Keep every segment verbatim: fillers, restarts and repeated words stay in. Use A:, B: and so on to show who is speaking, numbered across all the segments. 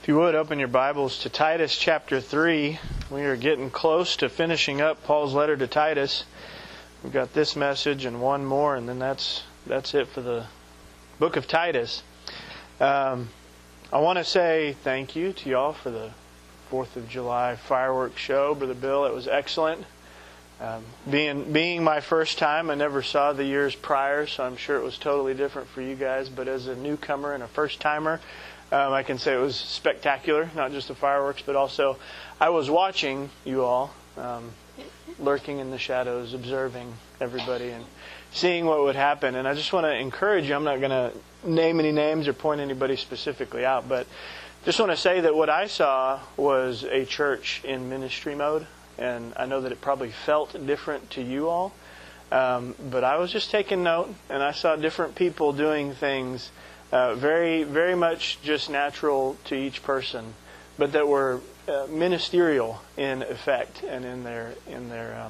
A: If you would, open your Bibles to Titus chapter three. We are getting close to finishing up Paul's letter to Titus. We've got this message and one more, and then that's that's it for the book of Titus. Um, I want to say thank you to y'all for the fourth of July fireworks show. Brother Bill, it was excellent. Um, being being my first time, I never saw the years prior, so I'm sure it was totally different for you guys. But as a newcomer and a first-timer, Um, I can say it was spectacular, not just the fireworks, but also I was watching you all, um, lurking in the shadows, observing everybody and seeing what would happen. And I just want to encourage you, I'm not going to name any names or point anybody specifically out, but just want to say that what I saw was a church in ministry mode, and I know that it probably felt different to you all, um, but I was just taking note, and I saw different people doing things Uh, very, very much just natural to each person, but that were uh, ministerial in effect and in their in their um,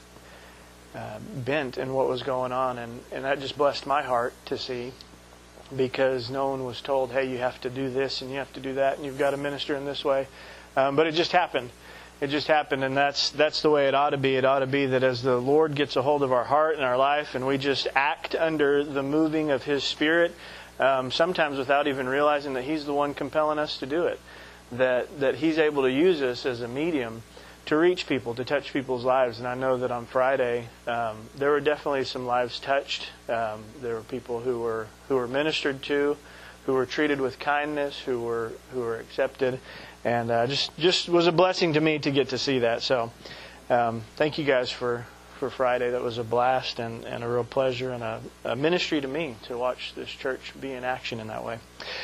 A: uh, bent in what was going on, and and that just blessed my heart to see, because no one was told, hey, you have to do this and you have to do that and you've got to minister in this way, um, but it just happened. It just happened, and that's that's the way it ought to be. It ought to be that as the Lord gets a hold of our heart and our life, and we just act under the moving of His Spirit. Um, sometimes without even realizing that He's the one compelling us to do it. That that He's able to use us as a medium to reach people, to touch people's lives. And I know that on Friday, um, there were definitely some lives touched. Um, there were people who were who were ministered to, who were treated with kindness, who were who were accepted, and uh, just just was a blessing to me to get to see that. So, um, thank you guys for. for Friday. That was a blast and, and a real pleasure and a, a ministry to me to watch this church be in action in that way.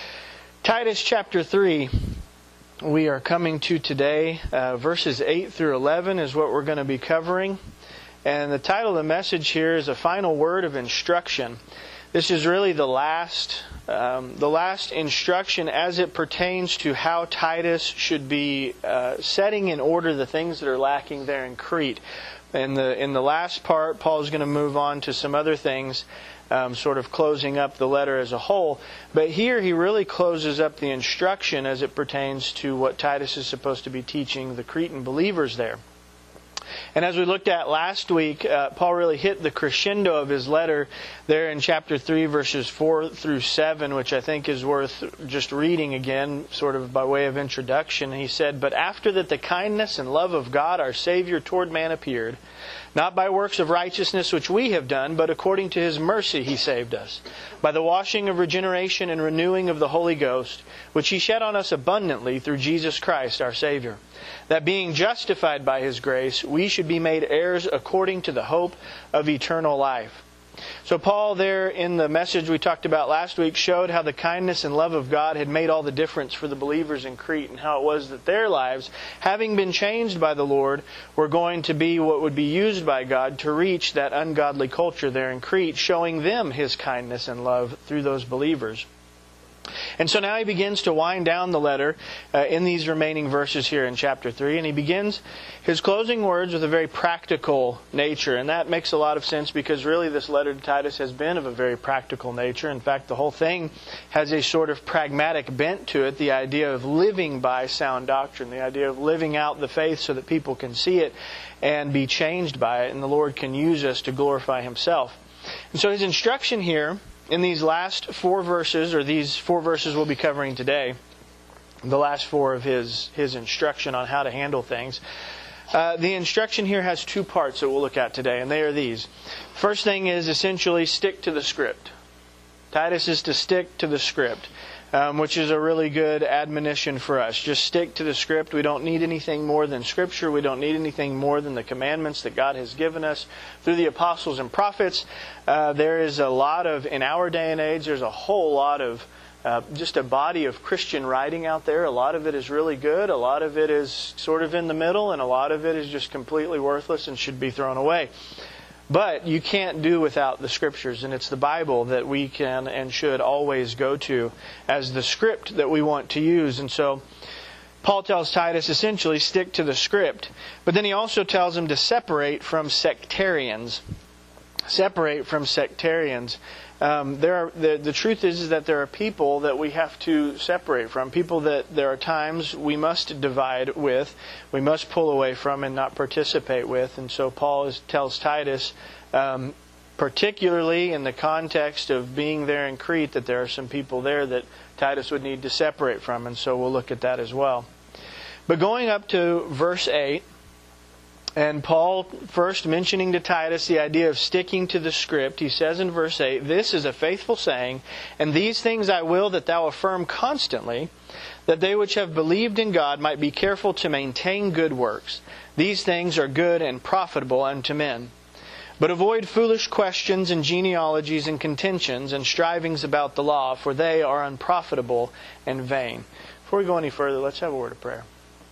A: Titus chapter three, we are coming to today. Uh, verses eight through eleven is what we're going to be covering. And the title of the message here is A Final Word of Instruction. This is really the last, um, the last instruction as it pertains to how Titus should be uh, setting in order the things that are lacking there in Crete. In the in the last part, Paul is going to move on to some other things, um, sort of closing up the letter as a whole. But here he really closes up the instruction as it pertains to what Titus is supposed to be teaching the Cretan believers there. And as we looked at last week, uh, Paul really hit the crescendo of his letter there in chapter three, verses four through seven, which I think is worth just reading again, sort of by way of introduction. He said, "But after that the kindness and love of God our Savior toward man appeared, not by works of righteousness which we have done, but according to His mercy He saved us, by the washing of regeneration and renewing of the Holy Ghost, which He shed on us abundantly through Jesus Christ our Savior, that being justified by His grace, we should be made heirs according to the hope of eternal life." So Paul there in the message we talked about last week showed how the kindness and love of God had made all the difference for the believers in Crete, and how it was that their lives, having been changed by the Lord, were going to be what would be used by God to reach that ungodly culture there in Crete, showing them His kindness and love through those believers. And so now he begins to wind down the letter uh, in these remaining verses here in chapter three. And he begins his closing words with a very practical nature. And that makes a lot of sense, because really this letter to Titus has been of a very practical nature. In fact, the whole thing has a sort of pragmatic bent to it. The idea of living by sound doctrine. The idea of living out the faith so that people can see it and be changed by it. And the Lord can use us to glorify Himself. And so his instruction here in these last four verses, or these four verses we'll be covering today, the last four of his, his instruction on how to handle things. Uh, the instruction here has two parts that we'll look at today, and they are these. First thing is essentially stick to the script. Titus is to stick to the script, um, which is a really good admonition for us. Just stick to the script. We don't need anything more than Scripture. We don't need anything more than the commandments that God has given us through the apostles and prophets. Uh, there is a lot of, in our day and age, there's a whole lot of uh, just a body of Christian writing out there. A lot of it is really good. A lot of it is sort of in the middle. And a lot of it is just completely worthless and should be thrown away. But you can't do without the Scriptures, and it's the Bible that we can and should always go to as the script that we want to use. And so Paul tells Titus essentially stick to the script, but then he also tells him to separate from sectarians. Separate from sectarians. Um, there are, the, the truth is, is that there are people that we have to separate from, people that there are times we must divide with, we must pull away from and not participate with. And so Paul is, tells Titus, um, particularly in the context of being there in Crete, that there are some people there that Titus would need to separate from. And so we'll look at that as well. But going up to verse eight, and Paul first mentioning to Titus the idea of sticking to the script, he says in verse eight, "This is a faithful saying, and these things I will that thou affirm constantly, that they which have believed in God might be careful to maintain good works. These things are good and profitable unto men. But avoid foolish questions and genealogies and contentions and strivings about the law, for they are unprofitable and vain." Before we go any further, let's have a word of prayer.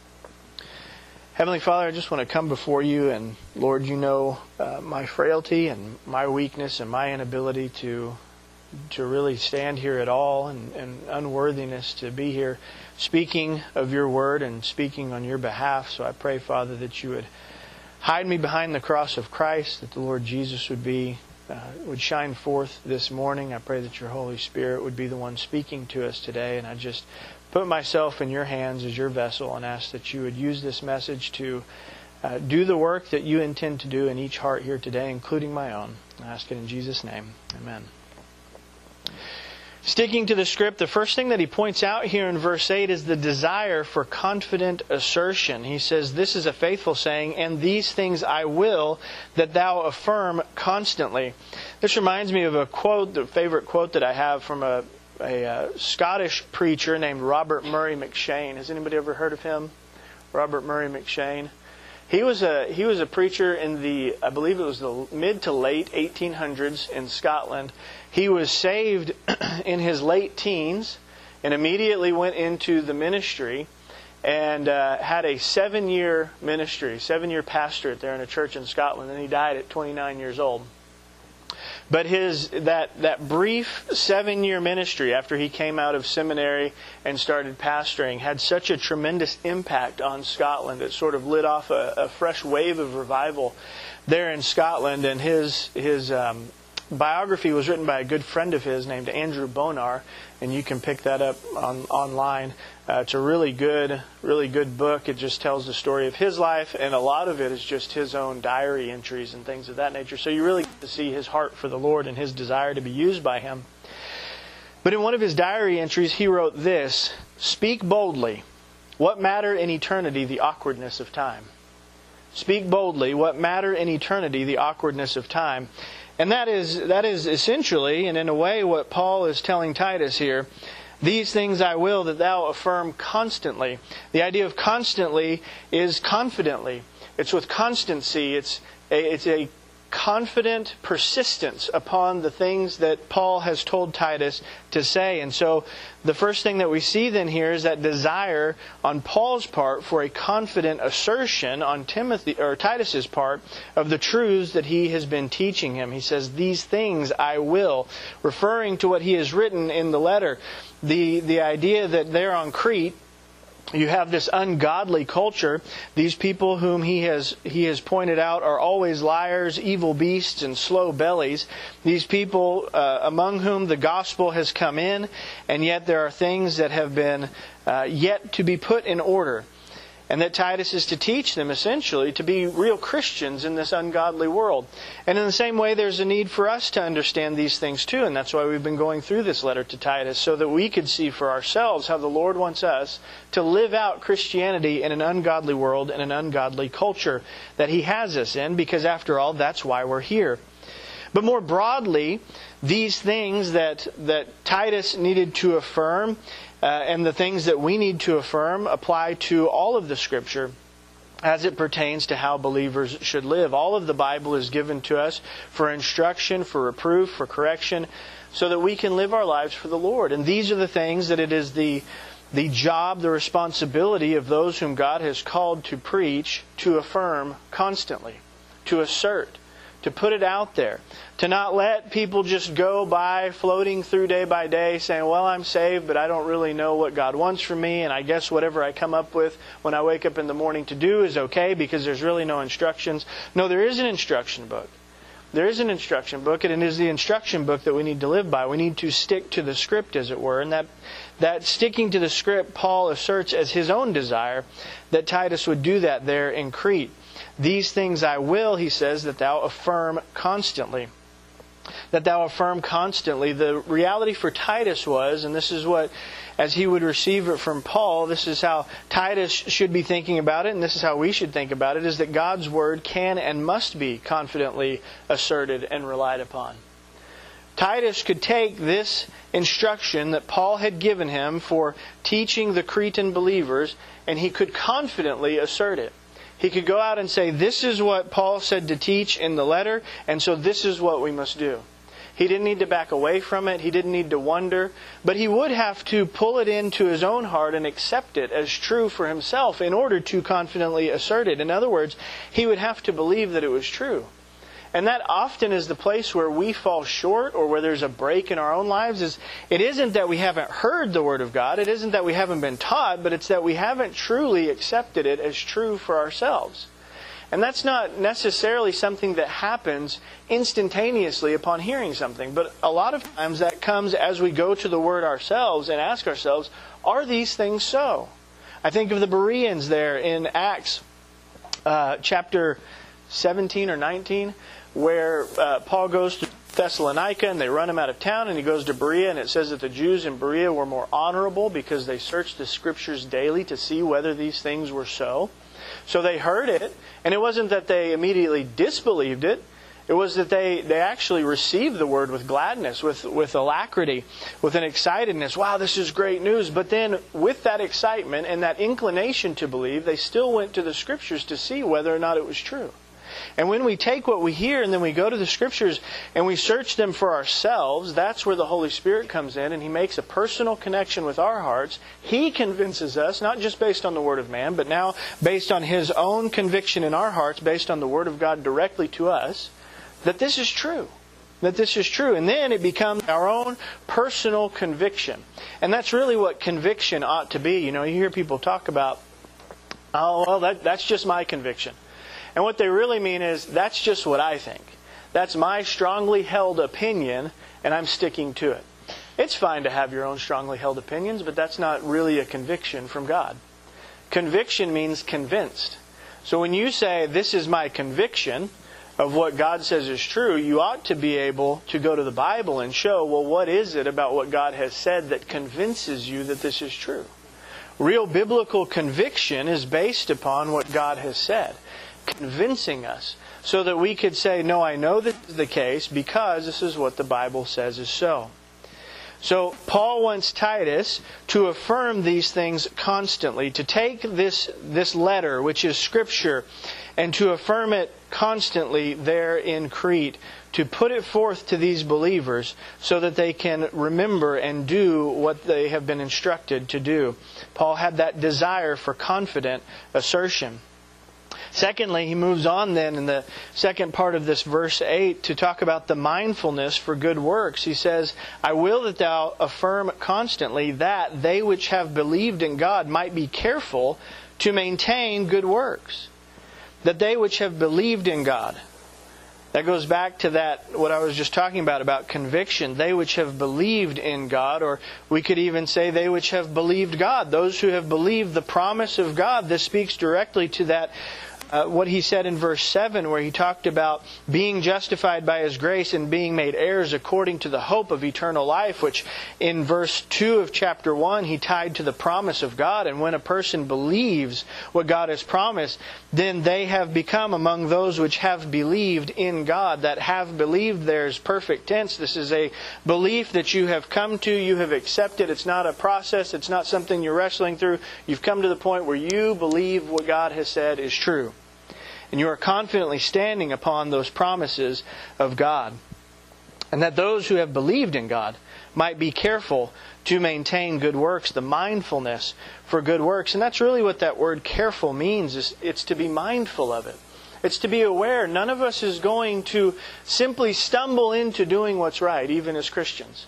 A: Heavenly Father, I just want to come before you, and Lord, you know uh, my frailty and my weakness and my inability to to really stand here at all, and, and unworthiness to be here speaking of your word and speaking on your behalf. So I pray, Father, that you would hide me behind the cross of Christ, that the Lord Jesus would be uh, would shine forth this morning. I pray that your Holy Spirit would be the one speaking to us today, and I just put myself in your hands as your vessel and ask that you would use this message to uh, do the work that you intend to do in each heart here today, including my own. I ask it in Jesus' name. Amen. Sticking to the script, the first thing that he points out here in verse eight is the desire for confident assertion. He says, "This is a faithful saying, and these things I will that thou affirm constantly." This reminds me of a quote, the favorite quote that I have from a a uh, Scottish preacher named Robert Murray M'Cheyne. Has anybody ever heard of him? Robert Murray M'Cheyne. He was a he was a preacher in the, I believe it was the mid to late eighteen hundreds in Scotland. He was saved in his late teens and immediately went into the ministry and uh, had a seven-year ministry, seven-year pastorate there in a church in Scotland. And he died at twenty-nine years old. But his that that brief seven-year ministry after he came out of seminary and started pastoring had such a tremendous impact on Scotland. It sort of lit off a, a fresh wave of revival there in Scotland. And his his um, biography was written by a good friend of his named Andrew Bonar, and you can pick that up on online. Uh, it's a really good, really good book. It just tells the story of his life, and a lot of it is just his own diary entries and things of that nature. So you really get to see his heart for the Lord and his desire to be used by Him. But in one of his diary entries, he wrote this: "Speak boldly. What matter in eternity the awkwardness of time?" Speak boldly. What matter in eternity the awkwardness of time? And that is that is essentially, and in a way, what Paul is telling Titus here. "These things I will that thou affirm constantly." The idea of constantly is confidently. It's with constancy. It's a, it's a confident persistence upon the things that Paul has told Titus to say. And so the first thing that we see then here is that desire on Paul's part for a confident assertion on Timothy or Titus's part of the truths that he has been teaching him. He says, "These things I will," referring to what he has written in the letter. The the idea that there on Crete you have this ungodly culture. These people whom he has he has pointed out are always liars, evil beasts, and slow bellies. These people uh, among whom the gospel has come in, and yet there are things that have been uh, yet to be put in order. And that Titus is to teach them, essentially, to be real Christians in this ungodly world. And in the same way, there's a need for us to understand these things too. And that's why we've been going through this letter to Titus, so that we could see for ourselves how the Lord wants us to live out Christianity in an ungodly world and an ungodly culture that He has us in, because after all, that's why we're here. But more broadly, these things that, that Titus needed to affirm Uh, and the things that we need to affirm apply to all of the Scripture as it pertains to how believers should live. All of the Bible is given to us for instruction, for reproof, for correction, so that we can live our lives for the Lord. And these are the things that it is the the job, the responsibility of those whom God has called to preach, to affirm constantly, to assert, to put it out there, to not let people just go by floating through day by day saying, well, I'm saved, but I don't really know what God wants from me, and I guess whatever I come up with when I wake up in the morning to do is okay because there's really no instructions. No, there is an instruction book. There is an instruction book, and it is the instruction book that we need to live by. We need to stick to the script, as it were. And that, that sticking to the script, Paul asserts as his own desire that Titus would do that there in Crete. These things I will, he says, that thou affirm constantly. That thou affirm constantly. The reality for Titus was, and this is what, as he would receive it from Paul, this is how Titus should be thinking about it, and this is how we should think about it, is that God's Word can and must be confidently asserted and relied upon. Titus could take this instruction that Paul had given him for teaching the Cretan believers, and he could confidently assert it. He could go out and say, this is what Paul said to teach in the letter, and so this is what we must do. He didn't need to back away from it. He didn't need to wonder. But he would have to pull it into his own heart and accept it as true for himself in order to confidently assert it. In other words, he would have to believe that it was true. And that often is the place where we fall short, or where there's a break in our own lives. Is it isn't that we haven't heard the Word of God. It isn't that we haven't been taught. But it's that we haven't truly accepted it as true for ourselves. And that's not necessarily something that happens instantaneously upon hearing something. But a lot of times that comes as we go to the Word ourselves and ask ourselves, are these things so? I think of the Bereans there in Acts uh, chapter seventeen or nineteen, where uh, Paul goes to Thessalonica and they run him out of town, and he goes to Berea, and it says that the Jews in Berea were more honorable because they searched the Scriptures daily to see whether these things were so. So they heard it, and it wasn't that they immediately disbelieved it. It was that they, they actually received the Word with gladness, with, with alacrity, with an excitedness. Wow, this is great news. But then with that excitement and that inclination to believe, they still went to the Scriptures to see whether or not it was true. And when we take what we hear and then we go to the Scriptures and we search them for ourselves, that's where the Holy Spirit comes in, and He makes a personal connection with our hearts. He convinces us, not just based on the Word of man, but now based on His own conviction in our hearts, based on the Word of God directly to us, that this is true. That this is true. And then it becomes our own personal conviction. And that's really what conviction ought to be. You know, you hear people talk about, oh, well, that, that's just my conviction. And what they really mean is, that's just what I think. That's my strongly held opinion, and I'm sticking to it. It's fine to have your own strongly held opinions, but that's not really a conviction from God. Conviction means convinced. So when you say, this is my conviction of what God says is true, you ought to be able to go to the Bible and show, well, what is it about what God has said that convinces you that this is true? Real biblical conviction is based upon what God has said, convincing us, so that we could say, no, I know this is the case because this is what the Bible says is so. So Paul wants Titus to affirm these things constantly, to take this, this letter, which is Scripture, and to affirm it constantly there in Crete, to put it forth to these believers so that they can remember and do what they have been instructed to do. Paul had that desire for confident assertion. Secondly, he moves on then in the second part of this verse eight to talk about the mindfulness for good works. He says, I will that thou affirm constantly that they which have believed in God might be careful to maintain good works. That they which have believed in God. That goes back to that, what I was just talking about, about conviction. They which have believed in God, or we could even say they which have believed God. Those who have believed the promise of God. This speaks directly to that, uh, what he said in verse seven, where he talked about being justified by His grace and being made heirs according to the hope of eternal life, which in verse two of chapter one he tied to the promise of God. And when a person believes what God has promised, then they have become among those which have believed in God. That have believed there is perfect tense. This is a belief that you have come to, you have accepted. It's not a process, it's not something you're wrestling through. You've come to the point where you believe what God has said is true. And you are confidently standing upon those promises of God. And that those who have believed in God might be careful to maintain good works, the mindfulness for good works. And that's really what that word careful means. Is it's to be mindful of it. It's to be aware. None of us is going to simply stumble into doing what's right, even as Christians.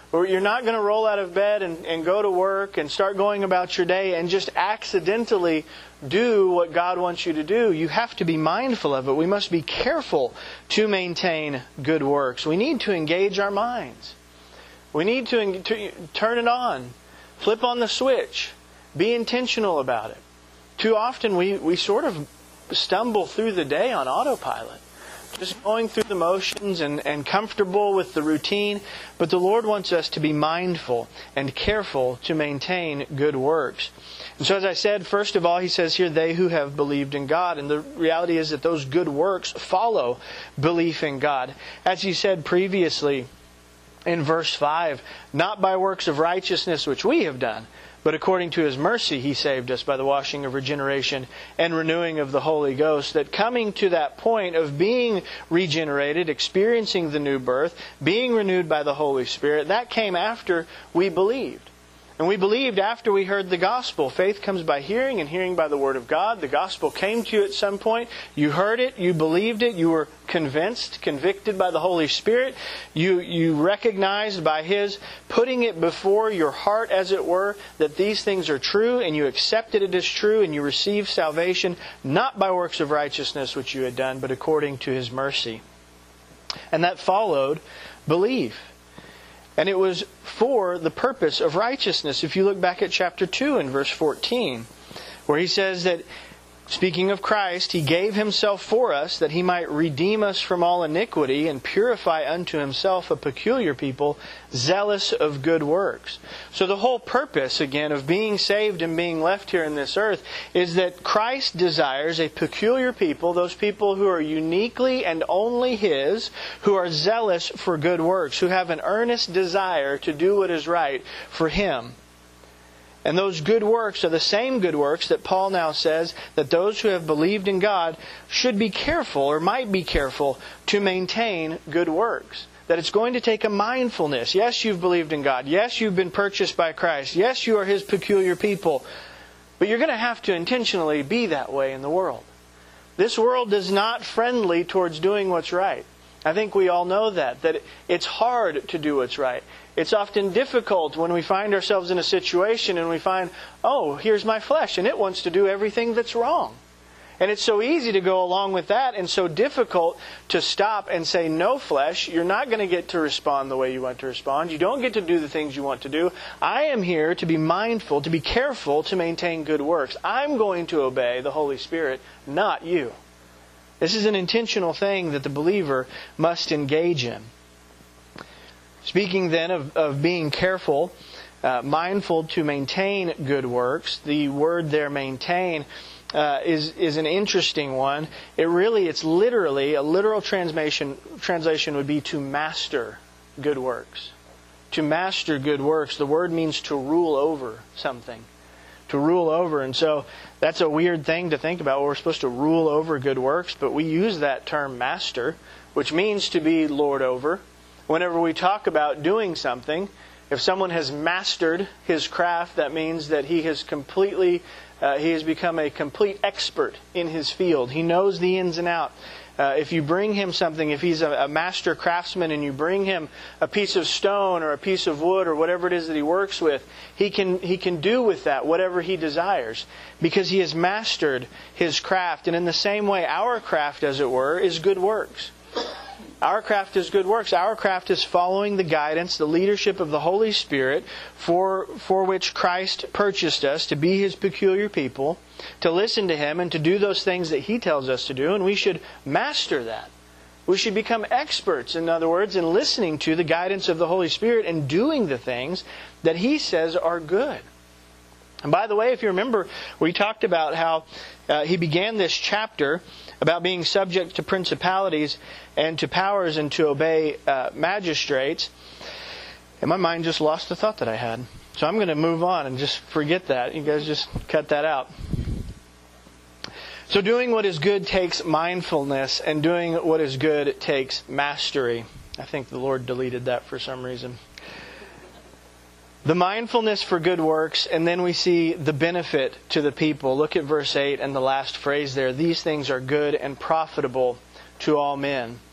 A: Or you're not going to roll out of bed and, and go to work and start going about your day and just accidentally do what God wants you to do. You have to be mindful of it. We must be careful to maintain good works. We need to engage our minds. We need to, to turn it on. Flip on the switch. Be intentional about it. Too often we, we sort of stumble through the day on autopilot. Just going through the motions and, and comfortable with the routine. But the Lord wants us to be mindful and careful to maintain good works. And so as I said, first of all, He says here, they who have believed in God. And the reality is that those good works follow belief in God. As He said previously in verse five, not by works of righteousness which we have done, but according to His mercy He saved us by the washing of regeneration and renewing of the Holy Ghost. That coming to that point of being regenerated, experiencing the new birth, being renewed by the Holy Spirit, that came after we believed. And we believed after we heard the gospel. Faith comes by hearing, and hearing by the Word of God. The gospel came to you at some point. You heard it. You believed it. You were convinced, convicted by the Holy Spirit. You, you recognized by His putting it before your heart, as it were, that these things are true, and you accepted it as true, and you received salvation, not by works of righteousness which you had done, but according to His mercy. And that followed belief. And it was for the purpose of righteousness. If you look back at chapter two and verse fourteen, where He says that, speaking of Christ, He gave Himself for us that He might redeem us from all iniquity and purify unto Himself a peculiar people, zealous of good works. So the whole purpose, again, of being saved and being left here in this earth is that Christ desires a peculiar people, those people who are uniquely and only His, who are zealous for good works, who have an earnest desire to do what is right for Him. And those good works are the same good works that Paul now says that those who have believed in God should be careful, or might be careful, to maintain good works. That it's going to take a mindfulness. Yes, you've believed in God. Yes, you've been purchased by Christ. Yes, you are His peculiar people. But you're going to have to intentionally be that way in the world. This world is not friendly towards doing what's right. I think we all know that, that it's hard to do what's right. It's often difficult when we find ourselves in a situation and we find, oh, here's my flesh, and it wants to do everything that's wrong. And it's so easy to go along with that, and so difficult to stop and say, no, flesh, you're not going to get to respond the way you want to respond. You don't get to do the things you want to do. I am here to be mindful, to be careful, to maintain good works. I'm going to obey the Holy Spirit, not you. This is an intentional thing that the believer must engage in. Speaking then of, of being careful, uh, mindful to maintain good works, the word there, maintain, uh, is is an interesting one. It really, it's literally, a literal translation, translation would be to master good works. To master good works. The word means to rule over something. To rule over. And so that's a weird thing to think about. We're supposed to rule over good works, but we use that term master, which means to be lord over. Whenever we talk about doing something, if someone has mastered his craft, that means that he has completely, uh, he has become a complete expert in his field. He knows the ins and outs. Uh, if you bring him something, if he's a, a master craftsman and you bring him a piece of stone or a piece of wood or whatever it is that he works with, he can he can do with that whatever he desires because he has mastered his craft. And in the same way, our craft, as it were, is good works. Our craft is good works. Our craft is following the guidance, the leadership of the Holy Spirit for, for which Christ purchased us to be His peculiar people, to listen to Him and to do those things that He tells us to do. And we should master that. We should become experts, in other words, in listening to the guidance of the Holy Spirit and doing the things that He says are good. And by the way, if you remember, we talked about how uh, he began this chapter about being subject to principalities and to powers and to obey uh, magistrates. And my mind just lost the thought that I had. So I'm going to move on and just forget that. You guys just cut that out. So doing what is good takes mindfulness, and doing what is good takes mastery. I think the Lord deleted that for some reason. The mindfulness for good works, and then we see the benefit to the people. Look at verse eight and the last phrase there. These things are good and profitable to all men.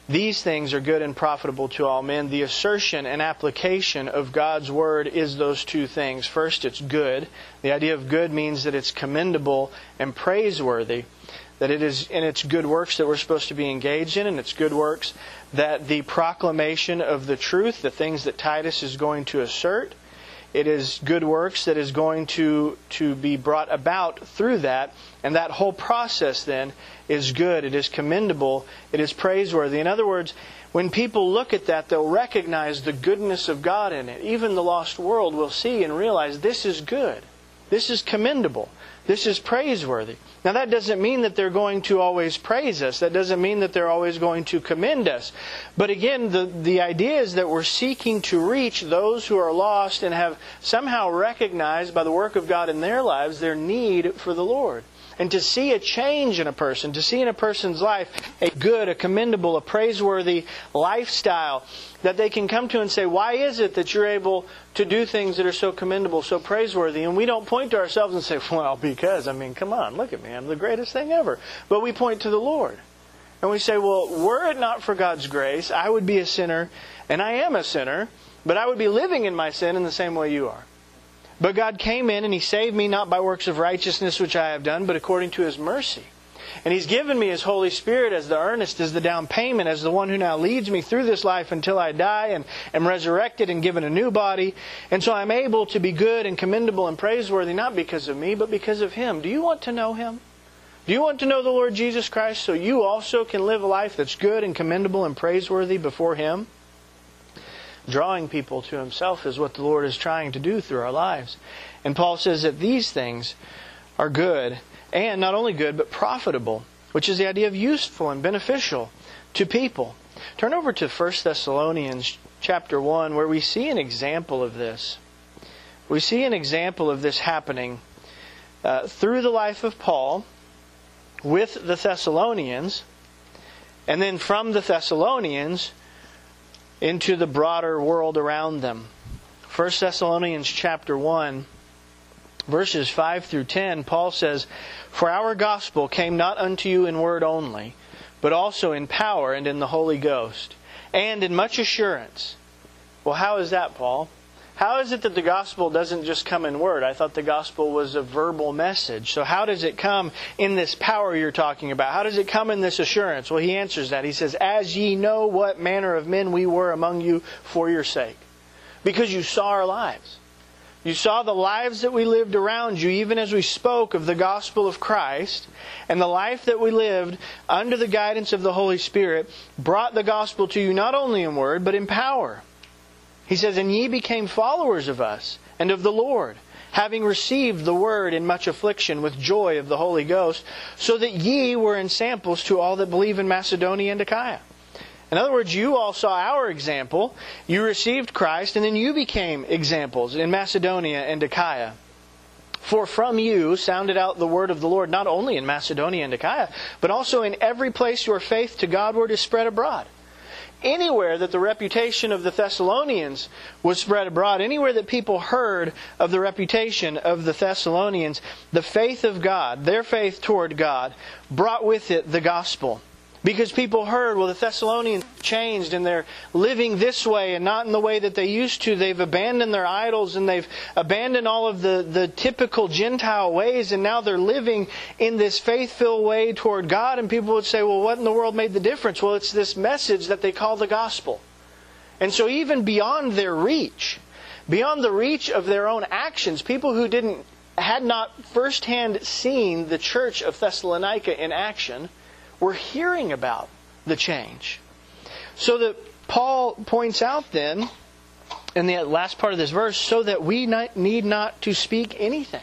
A: these things are good and profitable to all men. The assertion and application of God's Word is those two things. First, it's good. The idea of good means that it's commendable and praiseworthy. That it is, and it's good works that we're supposed to be engaged in, and it's good works that the proclamation of the truth, the things that Titus is going to assert, it is good works that is going to, to be brought about through that. And that whole process then is good. It is commendable. It is praiseworthy. In other words, when people look at that, they'll recognize the goodness of God in it. Even the lost world will see and realize this is good. This is commendable. This is praiseworthy. Now that doesn't mean that they're going to always praise us. That doesn't mean that they're always going to commend us. But again, the, the idea is that we're seeking to reach those who are lost and have somehow recognized by the work of God in their lives their need for the Lord. And to see a change in a person, to see in a person's life a good, a commendable, a praiseworthy lifestyle that they can come to and say, why is it that you're able to do things that are so commendable, so praiseworthy? And we don't point to ourselves and say, well, because, I mean, come on, look at me, I'm the greatest thing ever. But we point to the Lord. And we say, well, were it not for God's grace, I would be a sinner, and I am a sinner, but I would be living in my sin in the same way you are. But God came in and He saved me not by works of righteousness which I have done, but according to His mercy. And He's given me His Holy Spirit as the earnest, as the down payment, as the one who now leads me through this life until I die and am resurrected and given a new body. And so I'm able to be good and commendable and praiseworthy, not because of me, but because of Him. Do you want to know Him? Do you want to know the Lord Jesus Christ so you also can live a life that's good and commendable and praiseworthy before Him? Drawing people to Himself is what the Lord is trying to do through our lives. And Paul says that these things are good, and not only good, but profitable, which is the idea of useful and beneficial to people. Turn over to First Thessalonians chapter one, where we see an example of this. We see an example of this happening uh, through the life of Paul with the Thessalonians, and then from the Thessalonians into the broader world around them. First Thessalonians chapter one, verses five through ten, Paul says, "For our gospel came not unto you in word only, but also in power and in the Holy Ghost, and in much assurance." Well, how is that, Paul? How is it that the gospel doesn't just come in word? I thought the gospel was a verbal message. So how does it come in this power you're talking about? How does it come in this assurance? Well, he answers that. He says, "As ye know what manner of men we were among you for your sake." Because you saw our lives. You saw the lives that we lived around you, even as we spoke of the gospel of Christ. And the life that we lived under the guidance of the Holy Spirit brought the gospel to you not only in word, but in power. He says, "And ye became followers of us and of the Lord, having received the word in much affliction with joy of the Holy Ghost, so that ye were ensamples to all that believe in Macedonia and Achaia." In other words, you all saw our example. You received Christ, and then you became examples in Macedonia and Achaia. "For from you sounded out the word of the Lord, not only in Macedonia and Achaia, but also in every place your faith to Godward is spread abroad." Anywhere that the reputation of the Thessalonians was spread abroad, anywhere that people heard of the reputation of the Thessalonians, the faith of God, their faith toward God, brought with it the gospel. Because people heard, well, the Thessalonians changed and they're living this way and not in the way that they used to. They've abandoned their idols and they've abandoned all of the, the typical Gentile ways, and now they're living in this faith-filled way toward God. And people would say, well, what in the world made the difference? Well, it's this message that they call the gospel. And so even beyond their reach, beyond the reach of their own actions, people who didn't had not firsthand seen the church of Thessalonica in action were hearing about the change. So that Paul points out then, in the last part of this verse, so that we not, need not to speak anything.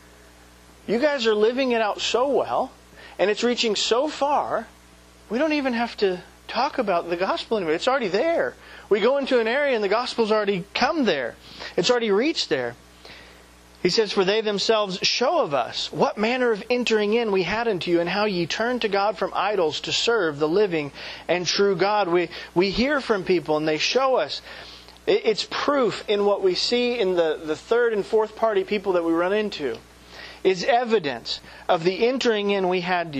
A: You guys are living it out so well, and it's reaching so far, we don't even have to talk about the gospel anymore. It's already there. We go into an area and the gospel's already come there. It's already reached there. He says, "For they themselves show of us what manner of entering in we had unto you, and how ye turned to God from idols to serve the living and true God." We we hear from people and they show us. It's proof in what we see in the, the third and fourth party people that we run into. Is evidence of the entering in we had to you.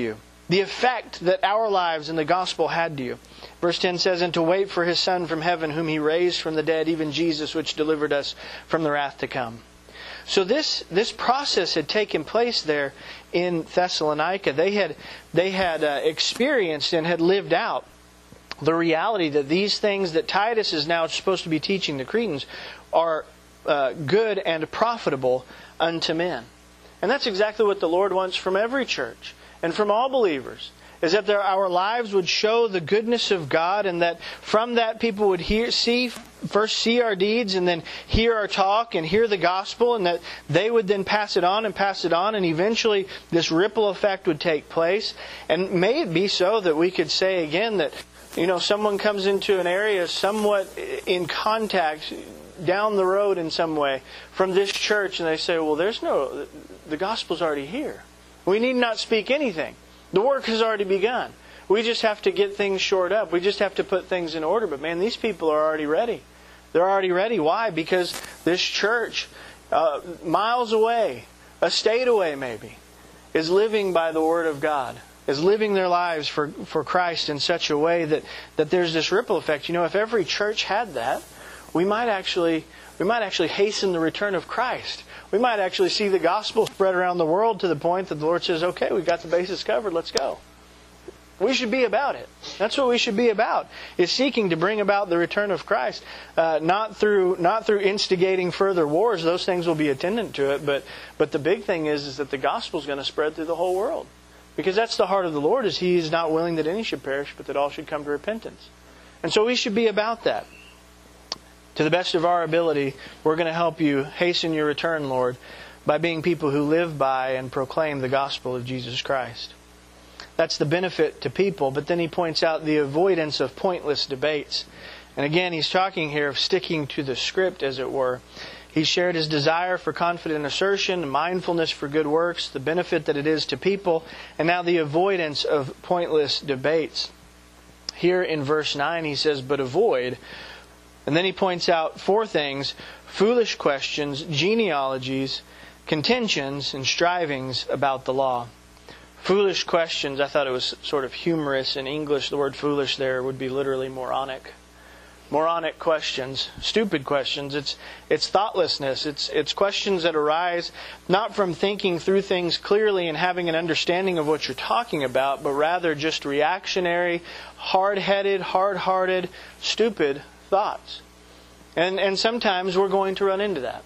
A: the effect that our lives and the gospel had to you. Verse ten says, "And to wait for His Son from heaven, whom He raised from the dead, even Jesus, which delivered us from the wrath to come." So this this process had taken place there in Thessalonica. They had they had uh, experienced and had lived out the reality that these things that Titus is now supposed to be teaching the Cretans are uh, good and profitable unto men. And that's exactly what the Lord wants from every church and from all believers, is that there, our lives would show the goodness of God, and that from that people would hear, see, first see our deeds, and then hear our talk and hear the gospel, and that they would then pass it on and pass it on, and eventually this ripple effect would take place. And may it be so that we could say again that, you know, someone comes into an area somewhat in contact down the road in some way from this church, and they say, well, there's no, the gospel's already here. We need not speak anything. The work has already begun. We just have to get things shored up. We just have to put things in order. But man, these people are already ready. They're already ready. Why? Because this church, uh, miles away, a state away maybe, is living by the Word of God, is living their lives for, for Christ in such a way that, that there's this ripple effect. You know, if every church had that, we might actually we might actually hasten the return of Christ. We might actually see the gospel spread around the world to the point that the Lord says, okay, we've got the bases covered, let's go. We should be about it. That's what we should be about, is seeking to bring about the return of Christ. Uh, not through not through instigating further wars. Those things will be attendant to it. But but the big thing is, is that the gospel is going to spread through the whole world. Because that's the heart of the Lord, is He is not willing that any should perish, but that all should come to repentance. And so we should be about that. To the best of our ability, we're going to help you hasten your return, Lord, by being people who live by and proclaim the gospel of Jesus Christ. That's the benefit to people. But then he points out the avoidance of pointless debates. And again, he's talking here of sticking to the script, as it were. He shared his desire for confident assertion, mindfulness for good works, the benefit that it is to people, and now the avoidance of pointless debates. Here in verse nine he says, "But avoid..." And then he points out four things: foolish questions, genealogies, contentions, and strivings about the law. Foolish questions, I thought it was sort of humorous. In English, the word foolish there would be literally moronic. Moronic questions, stupid questions. It's it's thoughtlessness. It's it's questions that arise not from thinking through things clearly and having an understanding of what you're talking about, but rather just reactionary, hard-headed, hard-hearted, stupid thoughts. And and sometimes we're going to run into that.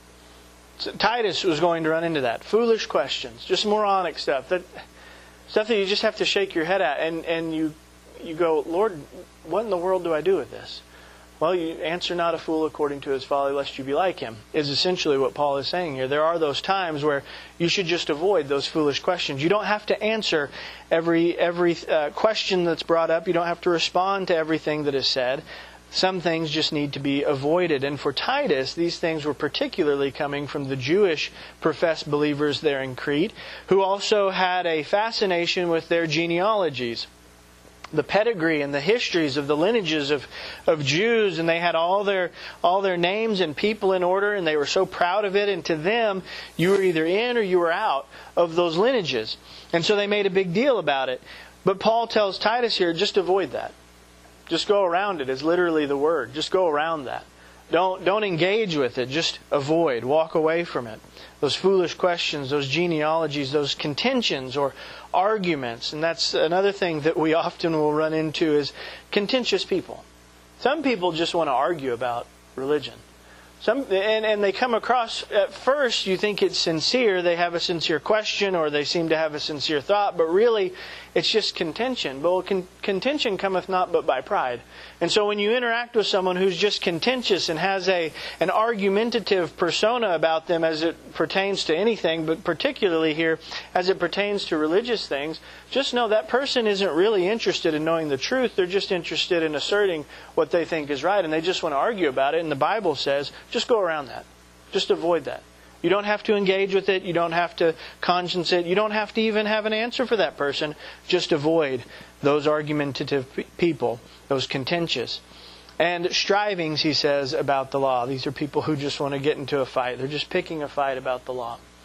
A: So Titus was going to run into that. Foolish questions, just moronic stuff. That stuff that you just have to shake your head at, and, and you you go, Lord, what in the world do I do with this? Well, you answer not a fool according to his folly, lest you be like him, is essentially what Paul is saying here. There are those times where you should just avoid those foolish questions. You don't have to answer every every uh, question that's brought up. You don't have to respond to everything that is said. Some things just need to be avoided. And for Titus, these things were particularly coming from the Jewish professed believers there in Crete, who also had a fascination with their genealogies, the pedigree and the histories of the lineages of, of Jews, and they had all their all their names and people in order, and they were so proud of it. And to them, you were either in or you were out of those lineages. And so they made a big deal about it. But Paul tells Titus here, just avoid that. Just go around it, is literally the word. Just go around that. Don't don't engage with it. Just avoid. Walk away from it. Those foolish questions, those genealogies, those contentions or arguments. And that's another thing that we often will run into, is contentious people. Some people just want to argue about religion. Some and, and they come across, at first you think it's sincere. They have a sincere question, or they seem to have a sincere thought, but really it's just contention. But con- contention cometh not but by pride. And so when you interact with someone who's just contentious and has a an argumentative persona about them as it pertains to anything, but particularly here as it pertains to religious things, just know that person isn't really interested in knowing the truth. They're just interested in asserting what they think is right, and they just want to argue about it. And the Bible says, just go around that. Just avoid that. You don't have to engage with it. You don't have to conscience it. You don't have to even have an answer for that person. Just avoid those argumentative people, those contentious. And strivings, he says, about the law. These are people who just want to get into a fight. They're just picking a fight about the law.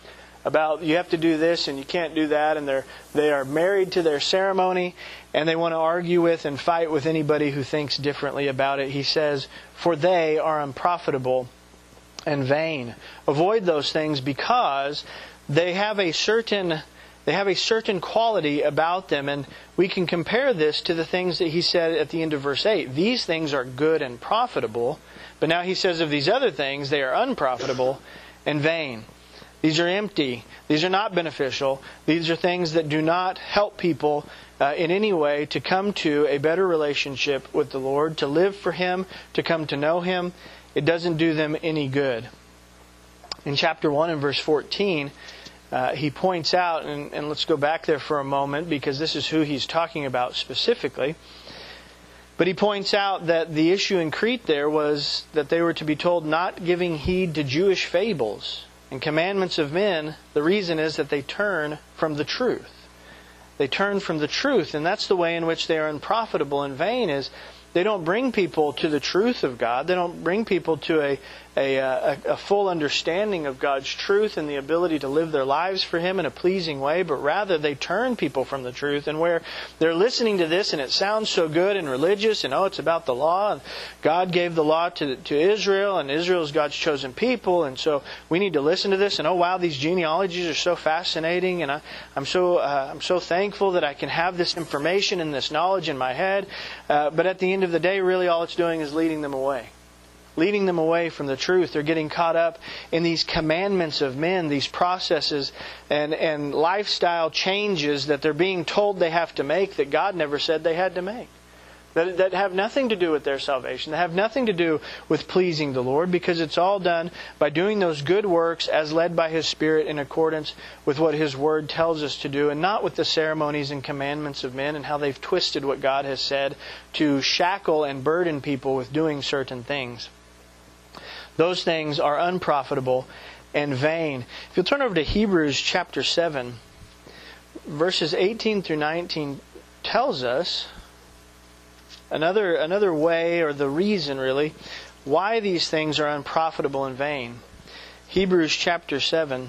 A: about you have to do this and you can't do that, and they're they are married to their ceremony, and they want to argue with and fight with anybody who thinks differently about it. He says, "For they are unprofitable and vain." Avoid those things because they have a certain they have a certain quality about them, and we can compare this to the things that he said at the end of verse eight. These things are good and profitable, but now he says of these other things, they are unprofitable and vain. These are empty. These are not beneficial. These are things that do not help people uh, in any way to come to a better relationship with the Lord, to live for Him, to come to know Him. It doesn't do them any good. In chapter one and verse fourteen, uh, he points out, and, and let's go back there for a moment because this is who he's talking about specifically. But he points out that the issue in Crete there was that they were to be told not giving heed to Jewish fables and commandments of men. The reason is that they turn from the truth. They turn from the truth, and that's the way in which they are unprofitable and vain, is they don't bring people to the truth of God. They don't bring people to a, a, a, a full understanding of God's truth and the ability to live their lives for Him in a pleasing way, but rather they turn people from the truth. And where they're listening to this and it sounds so good and religious, and oh, it's about the law, and God gave the law to, to Israel, and Israel is God's chosen people, and so we need to listen to this, and oh wow, these genealogies are so fascinating, and I, I'm so uh, I'm so thankful that I can have this information and this knowledge in my head. Uh, but at the end of the day, really all it's doing is leading them away. Leading them away from the truth. They're getting caught up in these commandments of men, these processes and, and lifestyle changes that they're being told they have to make that God never said they had to make. That, that have nothing to do with their salvation. That have nothing to do with pleasing the Lord, because it's all done by doing those good works as led by His Spirit in accordance with what His Word tells us to do, and not with the ceremonies and commandments of men and how they've twisted what God has said to shackle and burden people with doing certain things. Those things are unprofitable and vain. If you'll turn over to Hebrews chapter seven, verses eighteen through nineteen tells us Another another way, or the reason really, why these things are unprofitable and vain. Hebrews chapter seven,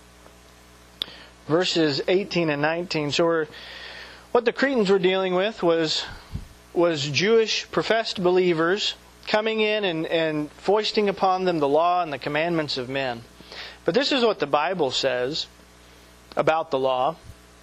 A: verses eighteen and nineteen. So we're, what the Cretans were dealing with was, was Jewish professed believers coming in and, and foisting upon them the law and the commandments of men. But this is what the Bible says about the law.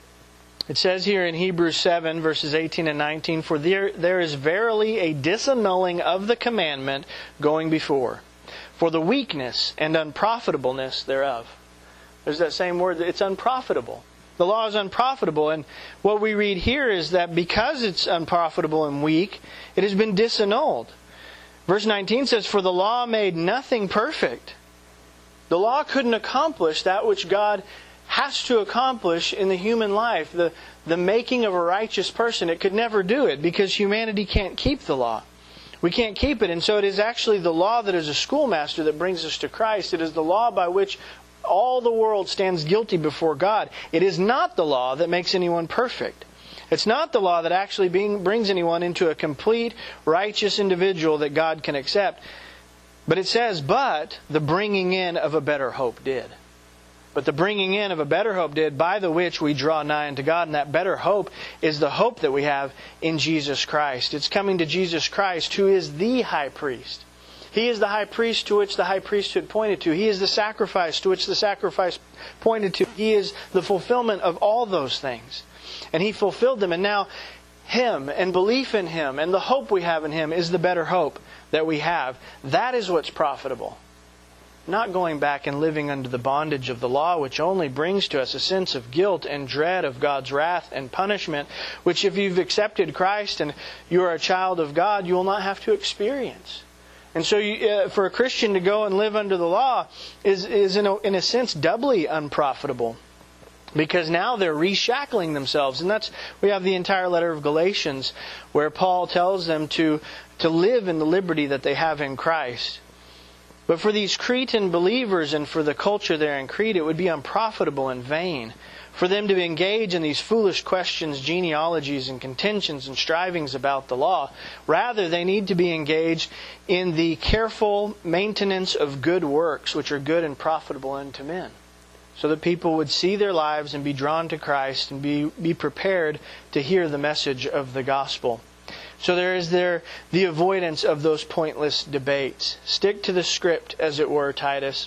A: It says here in Hebrews seven, verses eighteen and nineteen, "For there, there is verily a disannulling of the commandment going before, for the weakness and unprofitableness thereof." There's that same word, it's unprofitable. The law is unprofitable, and what we read here is that because it's unprofitable and weak, it has been disannulled. Verse nineteen says, "For the law made nothing perfect." The law couldn't accomplish that which God has to accomplish in the human life, the, the making of a righteous person. It could never do it because humanity can't keep the law. We can't keep it. And so it is actually the law that is a schoolmaster that brings us to Christ. It is the law by which all the world stands guilty before God. It is not the law that makes anyone perfect. It's not the law that actually being, brings anyone into a complete, righteous individual that God can accept. But it says, but the bringing in of a better hope did. But the bringing in of a better hope did, by the which we draw nigh unto God. And that better hope is the hope that we have in Jesus Christ. It's coming to Jesus Christ, who is the high priest. He is the high priest to which the high priesthood pointed to. He is the sacrifice to which the sacrifice pointed to. He is the fulfillment of all those things. And He fulfilled them. And now Him and belief in Him and the hope we have in Him is the better hope that we have. That is what's profitable. Not going back and living under the bondage of the law, which only brings to us a sense of guilt and dread of God's wrath and punishment, which if you've accepted Christ and you are a child of God, you will not have to experience. And so you, uh, for a Christian to go and live under the law is, is in, a, in a sense doubly unprofitable. Because now they're reshackling themselves. And that's, we have the entire letter of Galatians where Paul tells them to, to live in the liberty that they have in Christ. But for these Cretan believers and for the culture there in Crete, it would be unprofitable and vain for them to engage in these foolish questions, genealogies, and contentions and strivings about the law. Rather, they need to be engaged in the careful maintenance of good works, which are good and profitable unto men. so that people would see their lives and be drawn to Christ and be, be prepared to hear the message of the gospel. So there is there the avoidance of those pointless debates. Stick to the script, as it were, Titus.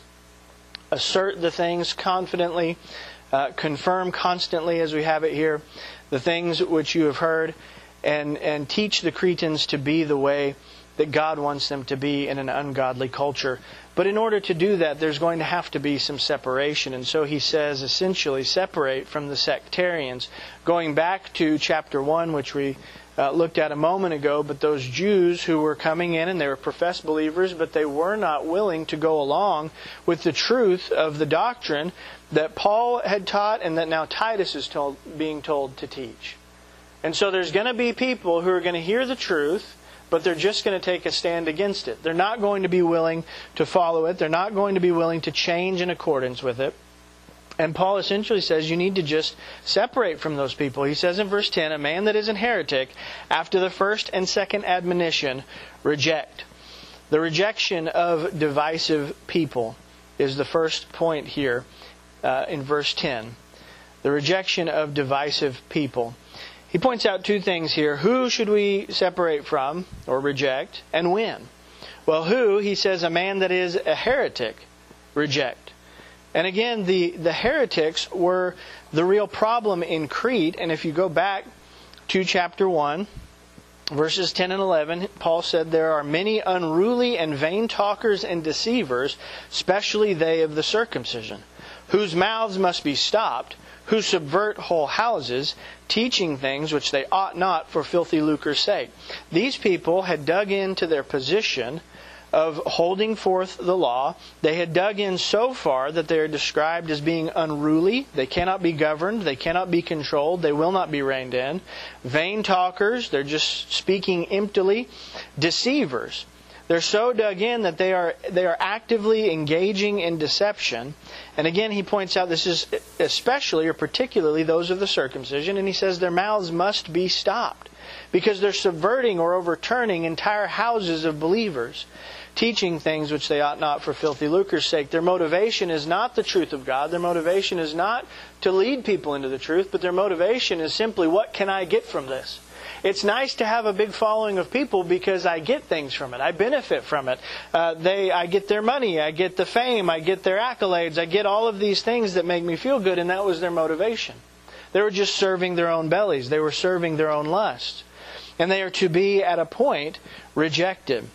A: Assert the things confidently. Uh, confirm constantly, as we have it here, the things which you have heard. And, and teach the Cretans to be the way that God wants them to be in an ungodly culture. But in order to do that, there's going to have to be some separation. And so he says, essentially, separate from the sectarians. Going back to chapter one, which we uh, looked at a moment ago, but those Jews who were coming in and they were professed believers, but they were not willing to go along with the truth of the doctrine that Paul had taught and that now Titus is told, being told to teach. And so there's going to be people who are going to hear the truth, but they're just going to take a stand against it. They're not going to be willing to follow it. They're not going to be willing to change in accordance with it. And Paul essentially says you need to just separate from those people. He says in verse ten, a man that is an heretic, after the first and second admonition, reject. The rejection of divisive people is the first point here uh, in verse ten. The rejection of divisive people. He points out two things here. Who should we separate from or reject, and when? Well, who, he says, a man that is a heretic, reject. And again, the, the heretics were the real problem in Crete. And if you go back to chapter one, verses ten and eleven, Paul said, there are many unruly and vain talkers and deceivers, especially they of the circumcision, whose mouths must be stopped, who subvert whole houses, teaching things which they ought not for filthy lucre's sake. These people had dug into their position of holding forth the law. They had dug in so far that they are described as being unruly. They cannot be governed. They cannot be controlled. They will not be reined in. Vain talkers. They're just speaking emptily. Deceivers. They're so dug in that they are they are actively engaging in deception. And again, he points out this is especially or particularly those of the circumcision. And he says their mouths must be stopped because they're subverting or overturning entire houses of believers, teaching things which they ought not for filthy lucre's sake. Their motivation is not the truth of God. Their motivation is not to lead people into the truth, but their motivation is simply, what can I get from this? It's nice to have a big following of people because I get things from it. I benefit from it. Uh, they, I get their money. I get the fame. I get their accolades. I get all of these things that make me feel good, and that was their motivation. They were just serving their own bellies. They were serving their own lusts. And they are to be, at a point, rejected.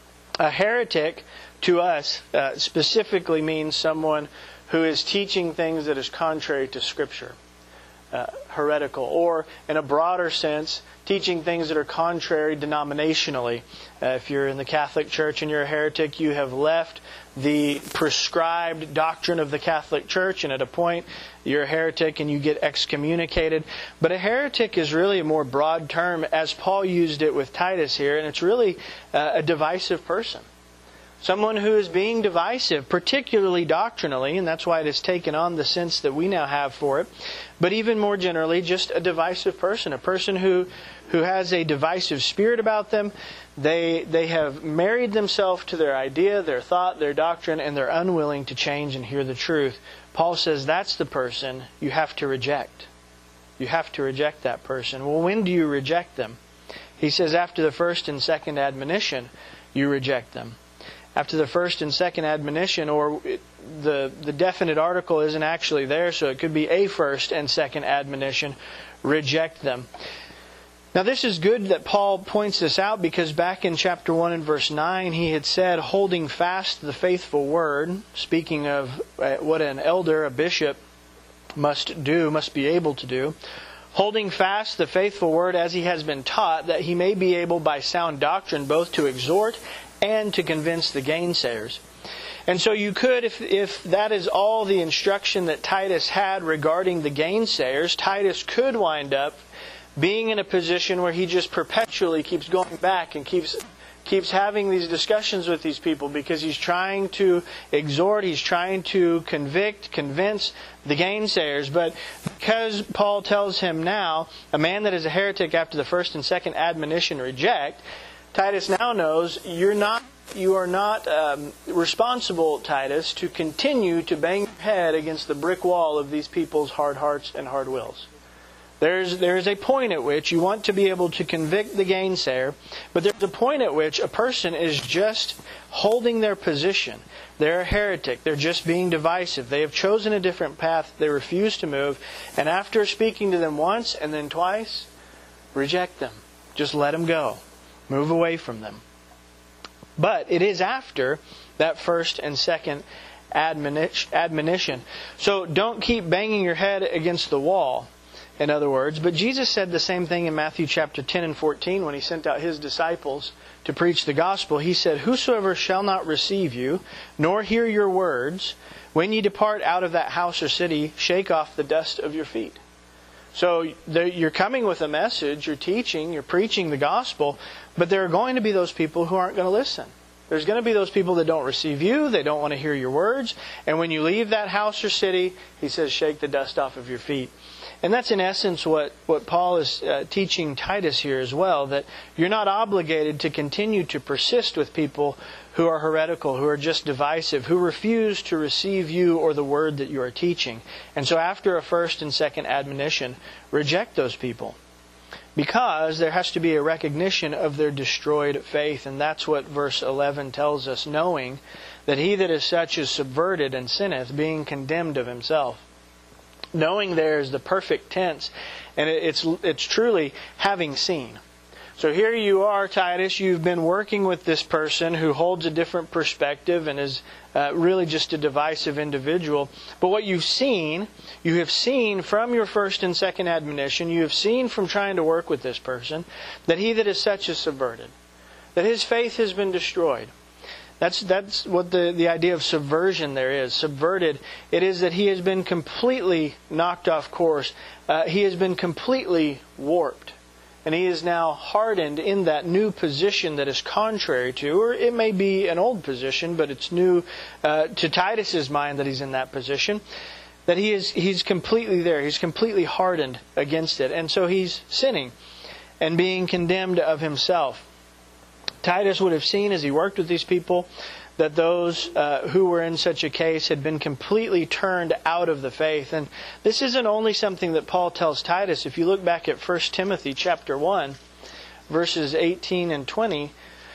A: A heretic, to us, uh, specifically means someone who is teaching things that is contrary to Scripture. Uh, heretical, or in a broader sense, teaching things that are contrary denominationally. Uh, if you're in the Catholic Church and you're a heretic, you have left the prescribed doctrine of the Catholic Church, and at a point you're a heretic and you get excommunicated. But a heretic is really a more broad term, as Paul used it with Titus here, and it's really uh, a divisive person. Someone who is being divisive, particularly doctrinally, and that's why it has taken on the sense that we now have for it. But even more generally, just a divisive person. A person who, who has a divisive spirit about them. They, they have married themselves to their idea, their thought, their doctrine, and they're unwilling to change and hear the truth. Paul says that's the person you have to reject. You have to reject that person. Well, when do you reject them? He says after the first and second admonition, you reject them. After the first and second admonition, or the the definite article isn't actually there, so it could be a first and second admonition, reject them. Now this is good that Paul points this out, because back in chapter one and verse nine, he had said, holding fast the faithful word, speaking of what an elder, a bishop, must do, must be able to do. Holding fast the faithful word as he has been taught, that he may be able by sound doctrine both to exhort and to convince the gainsayers. And so you could, if if that is all the instruction that Titus had regarding the gainsayers, Titus could wind up being in a position where he just perpetually keeps going back and keeps keeps having these discussions with these people, because he's trying to exhort, he's trying to convict, convince the gainsayers. But because Paul tells him now, a man that is a heretic after the first and second admonition reject, Titus now knows you're not you are not um, responsible, Titus, to continue to bang your head against the brick wall of these people's hard hearts and hard wills. There's, there's a point at which you want to be able to convict the gainsayer, but there's a point at which a person is just holding their position. They're a heretic. They're just being divisive. They have chosen a different path. They refuse to move. And after speaking to them once and then twice, reject them. Just let them go. Move away from them. But it is after that first and second admonition. So don't keep banging your head against the wall, in other words. But Jesus said the same thing in Matthew chapter ten and fourteen when He sent out His disciples to preach the gospel. He said, "Whosoever shall not receive you, nor hear your words, when ye depart out of that house or city, shake off the dust of your feet." So you're coming with a message, you're teaching, you're preaching the gospel, but there are going to be those people who aren't going to listen. There's going to be those people that don't receive you, they don't want to hear your words, and when you leave that house or city, He says, shake the dust off of your feet. And that's in essence what, what Paul is uh, teaching Titus here as well, that you're not obligated to continue to persist with people who are heretical, who are just divisive, who refuse to receive you or the word that you are teaching. And so after a first and second admonition, reject those people. Because there has to be a recognition of their destroyed faith. And that's what verse eleven tells us, knowing that he that is such is subverted and sinneth, being condemned of himself. Knowing there is the perfect tense, and it's it's truly having seen. So here you are, Titus, you've been working with this person who holds a different perspective and is uh, really just a divisive individual. But what you've seen, you have seen from your first and second admonition, you have seen from trying to work with this person, that he that is such is subverted. That his faith has been destroyed. That's that's what the, the idea of subversion there is. Subverted. It is that he has been completely knocked off course. Uh, he has been completely warped. And he is now hardened in that new position that is contrary to, or it may be an old position, but it's new uh, to Titus's mind that he's in that position. That he is he's completely there. He's completely hardened against it. And so he's sinning and being condemned of himself. Titus would have seen as he worked with these people that those uh, who were in such a case had been completely turned out of the faith. And this isn't only something that Paul tells Titus. If you look back at First Timothy chapter one, verses eighteen and twenty,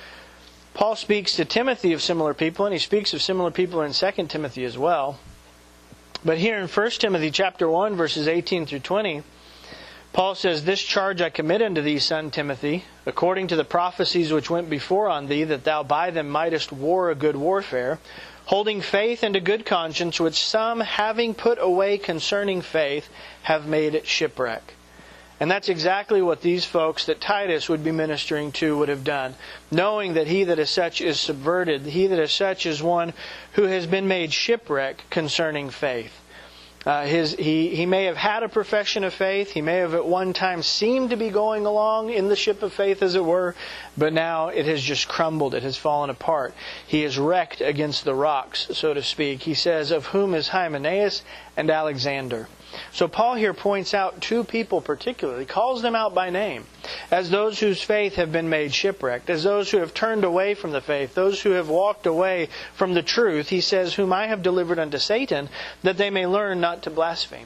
A: Paul speaks to Timothy of similar people, and he speaks of similar people in Second Timothy as well. But here in First Timothy chapter one, verses eighteen through twenty, Paul says, "This charge I commit unto thee, son Timothy, according to the prophecies which went before on thee, that thou by them mightest war a good warfare, holding faith and a good conscience, which some, having put away concerning faith, have made shipwreck." And that's exactly what these folks that Titus would be ministering to would have done. Knowing that he that is such is subverted, he that is such is one who has been made shipwreck concerning faith. Uh, his, he, he may have had a profession of faith. He may have at one time seemed to be going along in the ship of faith, as it were. But now it has just crumbled. It has fallen apart. He is wrecked against the rocks, so to speak. He says, of whom is Hymenaeus and Alexander. So Paul here points out two people particularly, calls them out by name, as those whose faith have been made shipwrecked, as those who have turned away from the faith, those who have walked away from the truth. He says, whom I have delivered unto Satan, that they may learn not to blaspheme.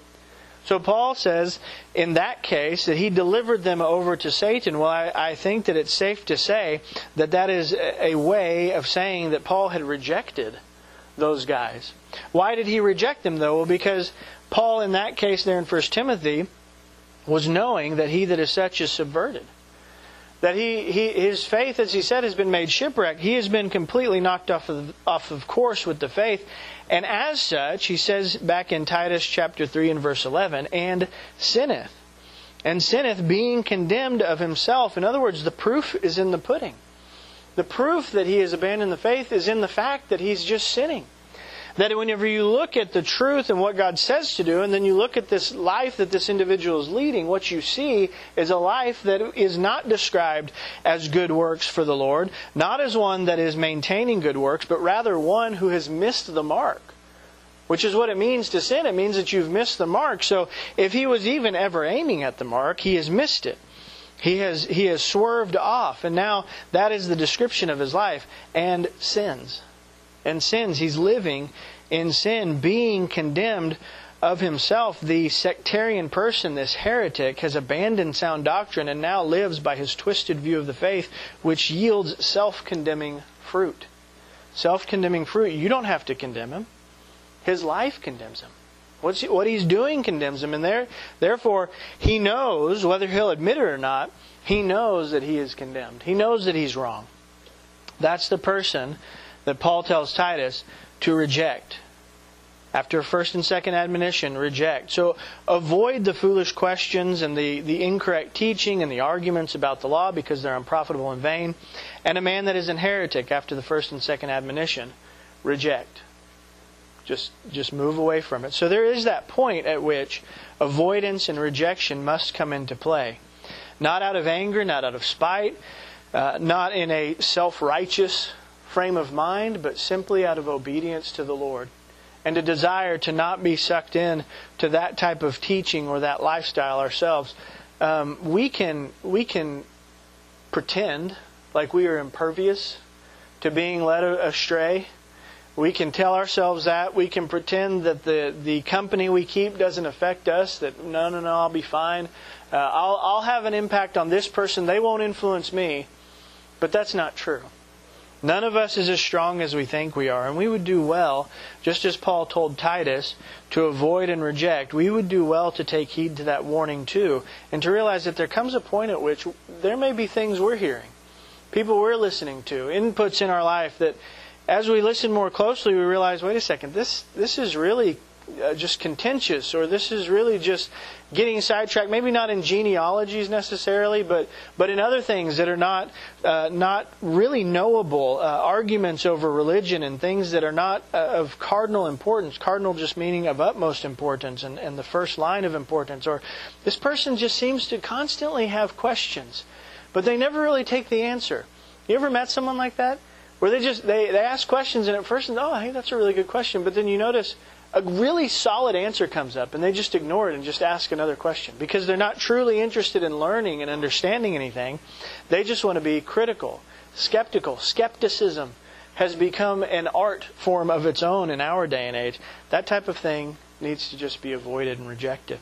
A: So Paul says, in that case, that he delivered them over to Satan. Well, I, I think that it's safe to say that that is a way of saying that Paul had rejected those guys. Why did he reject them, though? Well, because Paul, in that case there in First Timothy, was knowing that he that is such is subverted. That he, he his faith, as he said, has been made shipwrecked. He has been completely knocked off of, off of course with the faith. And as such, he says back in Titus chapter three and verse eleven, and sinneth. And sinneth, being condemned of himself. In other words, the proof is in the pudding. The proof that he has abandoned the faith is in the fact that he's just sinning. That whenever you look at the truth and what God says to do, and then you look at this life that this individual is leading, what you see is a life that is not described as good works for the Lord, not as one that is maintaining good works, but rather one who has missed the mark. Which is what it means to sin. It means that you've missed the mark. So if he was even ever aiming at the mark, he has missed it. He has, he has swerved off, and now that is the description of his life, and sins. And sins. He's living in sin, being condemned of himself. The sectarian person, this heretic, has abandoned sound doctrine and now lives by his twisted view of the faith, which yields self-condemning fruit. Self-condemning fruit. You don't have to condemn him. His life condemns him. What's he, what he's doing condemns him. And there, therefore, he knows, whether he'll admit it or not, he knows that he is condemned. He knows that he's wrong. That's the person that Paul tells Titus to reject. After first and second admonition, reject. So avoid the foolish questions and the, the incorrect teaching and the arguments about the law, because they're unprofitable and vain. And a man that is an heretic after the first and second admonition, reject. Just, just move away from it. So there is that point at which avoidance and rejection must come into play. Not out of anger, not out of spite, uh, not in a self-righteous frame of mind, but simply out of obedience to the Lord. And a desire to not be sucked in to that type of teaching or that lifestyle ourselves. Um, we can we can pretend like we are impervious to being led astray. We can tell ourselves that. We can pretend that the, the company we keep doesn't affect us. That no, no, no, I'll be fine. Uh, I'll I'll have an impact on this person. They won't influence me. But that's not true. None of us is as strong as we think we are. And we would do well, just as Paul told Titus, to avoid and reject. We would do well to take heed to that warning too. And to realize that there comes a point at which there may be things we're hearing. People we're listening to. Inputs in our life that as we listen more closely, we realize, wait a second, this this is really uh, just contentious, or this is really just getting sidetracked. Maybe not in genealogies necessarily, but but in other things that are not uh, not really knowable. Uh, arguments over religion and things that are not uh, of cardinal importance. Cardinal just meaning of utmost importance and, and the first line of importance. Or this person just seems to constantly have questions, but they never really take the answer. You ever met someone like that? Where they just they, they ask questions and at first, oh, hey, that's a really good question. But then you notice a really solid answer comes up and they just ignore it and just ask another question. Because they're not truly interested in learning and understanding anything. They just want to be critical, skeptical. Skepticism has become an art form of its own in our day and age. That type of thing needs to just be avoided and rejected.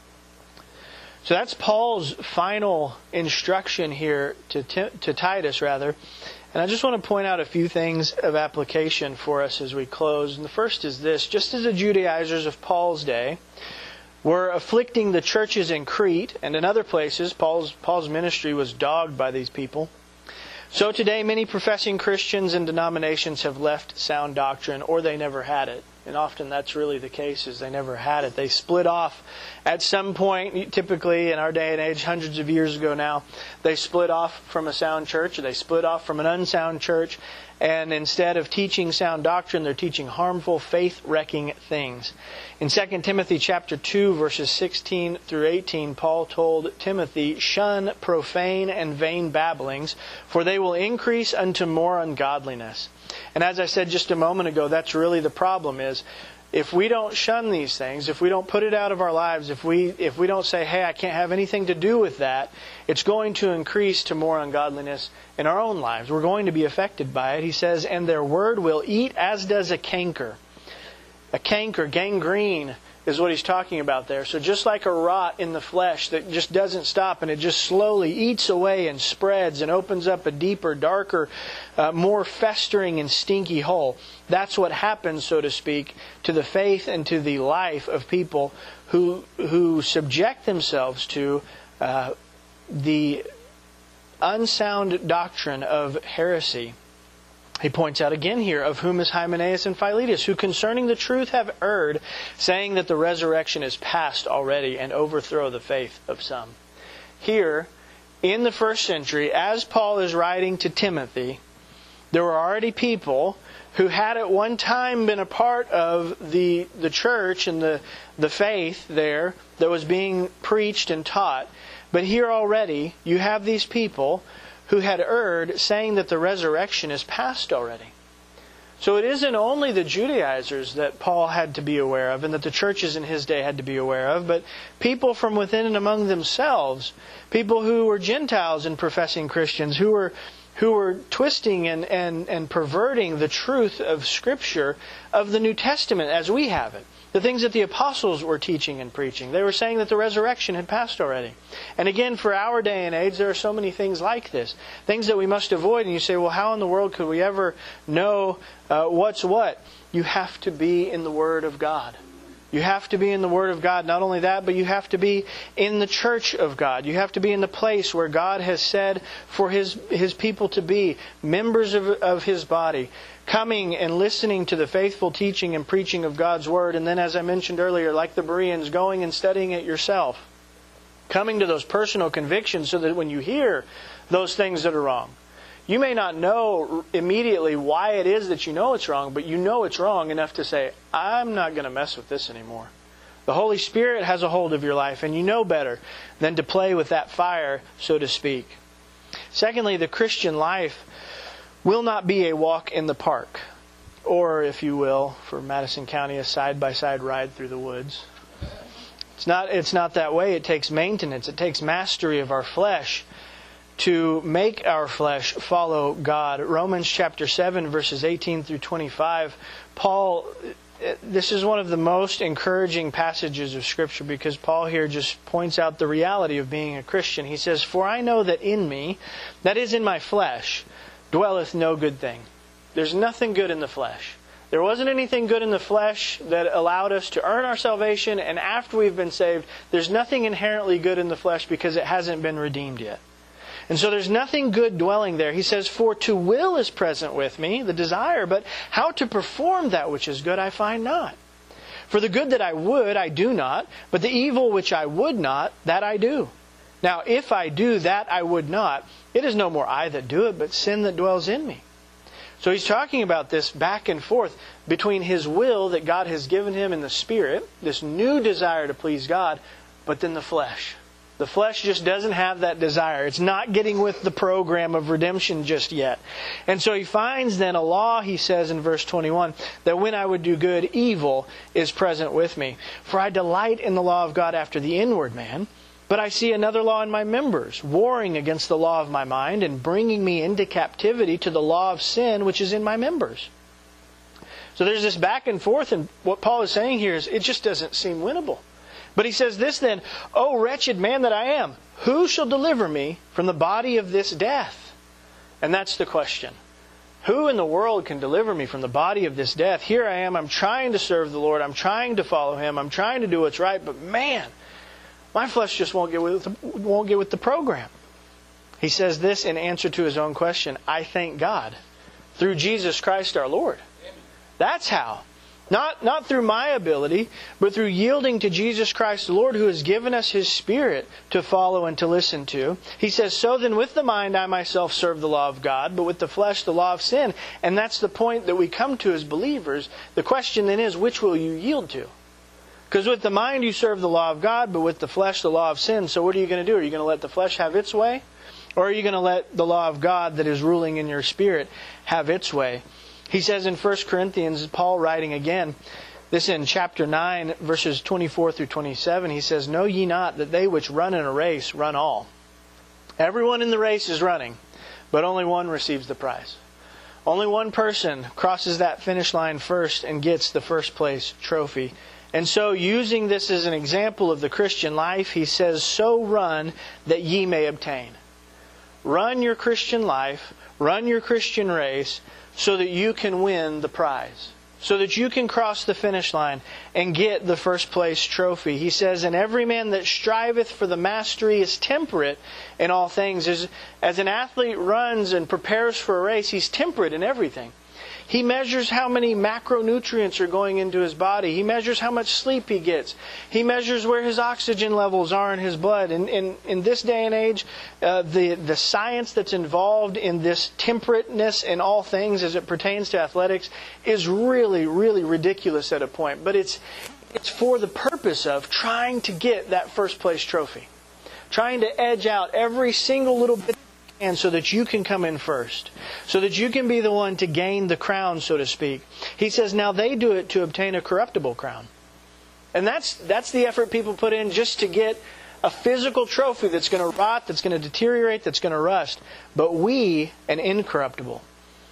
A: So that's Paul's final instruction here to, to Titus, rather. And I just want to point out a few things of application for us as we close. And the first is this. Just as the Judaizers of Paul's day were afflicting the churches in Crete and in other places, Paul's, Paul's ministry was dogged by these people. So today many professing Christians and denominations have left sound doctrine, or they never had it. And often that's really the case, is they never had it. They split off at some point, typically in our day and age, hundreds of years ago now. They split off from a sound church, or they split off from an unsound church. And instead of teaching sound doctrine, they're teaching harmful, faith-wrecking things. In Second Timothy chapter two, verses sixteen through eighteen, Paul told Timothy, "Shun profane and vain babblings, for they will increase unto more ungodliness." And as I said just a moment ago, that's really the problem is, if we don't shun these things, if we don't put it out of our lives, if we if we don't say, hey, I can't have anything to do with that, it's going to increase to more ungodliness in our own lives. We're going to be affected by it. He says, and their word will eat as does a canker. A canker, gangrene, is what he's talking about there. So just like a rot in the flesh that just doesn't stop and it just slowly eats away and spreads and opens up a deeper, darker, uh, more festering and stinky hole. That's what happens, so to speak, to the faith and to the life of people who who subject themselves to uh, the unsound doctrine of heresy. He points out again here, of whom is Hymenaeus and Philetus, who concerning the truth have erred, saying that the resurrection is past already, and overthrow the faith of some. Here, in the first century, as Paul is writing to Timothy, there were already people who had at one time been a part of the, the church and the, the faith there that was being preached and taught. But here already, you have these people who had erred, saying that the resurrection is past already. So it isn't only the Judaizers that Paul had to be aware of and that the churches in his day had to be aware of, but people from within and among themselves, people who were Gentiles and professing Christians, who were who were twisting and, and, and perverting the truth of Scripture, of the New Testament as we have it. The things that the apostles were teaching and preaching. They were saying that the resurrection had passed already. And again, for our day and age, there are so many things like this. Things that we must avoid. And you say, well, how in the world could we ever know uh, what's what? You have to be in the Word of God. You have to be in the Word of God. Not only that, but you have to be in the church of God. You have to be in the place where God has said for His His people to be, members of, of His body, coming and listening to the faithful teaching and preaching of God's Word. And then, as I mentioned earlier, like the Bereans, going and studying it yourself. Coming to those personal convictions so that when you hear those things that are wrong, you may not know immediately why it is that you know it's wrong, but you know it's wrong enough to say, I'm not going to mess with this anymore. The Holy Spirit has a hold of your life, and you know better than to play with that fire, so to speak. Secondly, the Christian life will not be a walk in the park, or, if you will, for Madison County, a side-by-side ride through the woods. It's not, it's not that way. It takes maintenance. It takes mastery of our flesh to make our flesh follow God. Romans chapter seven, verses eighteen through twenty-five, Paul, this is one of the most encouraging passages of Scripture because Paul here just points out the reality of being a Christian. He says, "For I know that in me, that is in my flesh, dwelleth no good thing." There's nothing good in the flesh. There wasn't anything good in the flesh that allowed us to earn our salvation, and after we've been saved, there's nothing inherently good in the flesh because it hasn't been redeemed yet. And so there's nothing good dwelling there. He says, "For to will is present with me," the desire, "but how to perform that which is good I find not. For the good that I would, I do not, but the evil which I would not, that I do. Now if I do that I would not, it is no more I that do it, but sin that dwells in me." So he's talking about this back and forth between his will that God has given him in the Spirit, this new desire to please God, but then the flesh. The flesh just doesn't have that desire. It's not getting with the program of redemption just yet. And so he finds then a law, he says in verse twenty-one, that when I would do good, evil is present with me. "For I delight in the law of God after the inward man, but I see another law in my members, warring against the law of my mind and bringing me into captivity to the law of sin which is in my members." So there's this back and forth, and what Paul is saying here is it just doesn't seem winnable. But he says this then, "O wretched man that I am, who shall deliver me from the body of this death?" And that's the question. Who in the world can deliver me from the body of this death? Here I am, I'm trying to serve the Lord, I'm trying to follow Him, I'm trying to do what's right, but man, my flesh just won't get with the, won't get with the program. He says this in answer to his own question, "I thank God through Jesus Christ our Lord." That's how. Not, not through my ability, but through yielding to Jesus Christ the Lord, who has given us His Spirit to follow and to listen to. He says, "So then with the mind I myself serve the law of God, but with the flesh the law of sin." And that's the point that we come to as believers. The question then is, which will you yield to? Because with the mind you serve the law of God, but with the flesh the law of sin. So what are you going to do? Are you going to let the flesh have its way? Or are you going to let the law of God that is ruling in your spirit have its way? He says in First Corinthians, Paul writing again, this in chapter nine, verses twenty-four through twenty-seven, he says, "Know ye not that they which run in a race run all? Everyone in the race is running, but only one receives the prize." Only one person crosses that finish line first and gets the first place trophy. And so, using this as an example of the Christian life, he says, "So run that ye may obtain." Run your Christian life, run your Christian race, so that you can win the prize. So that you can cross the finish line and get the first place trophy. He says, "And every man that striveth for the mastery is temperate in all things." As, as an athlete runs and prepares for a race, he's temperate in everything. He measures how many macronutrients are going into his body. He measures how much sleep he gets. He measures where his oxygen levels are in his blood. And in, in this day and age, uh, the, the science that's involved in this temperateness in all things as it pertains to athletics is really, really ridiculous at a point. But it's, it's for the purpose of trying to get that first place trophy. Trying to edge out every single little bit and so that you can come in first, so that you can be the one to gain the crown, so to speak. He says, now they do it to obtain a corruptible crown. And that's that's the effort people put in just to get a physical trophy that's going to rot, that's going to deteriorate, that's going to rust. But we, an incorruptible.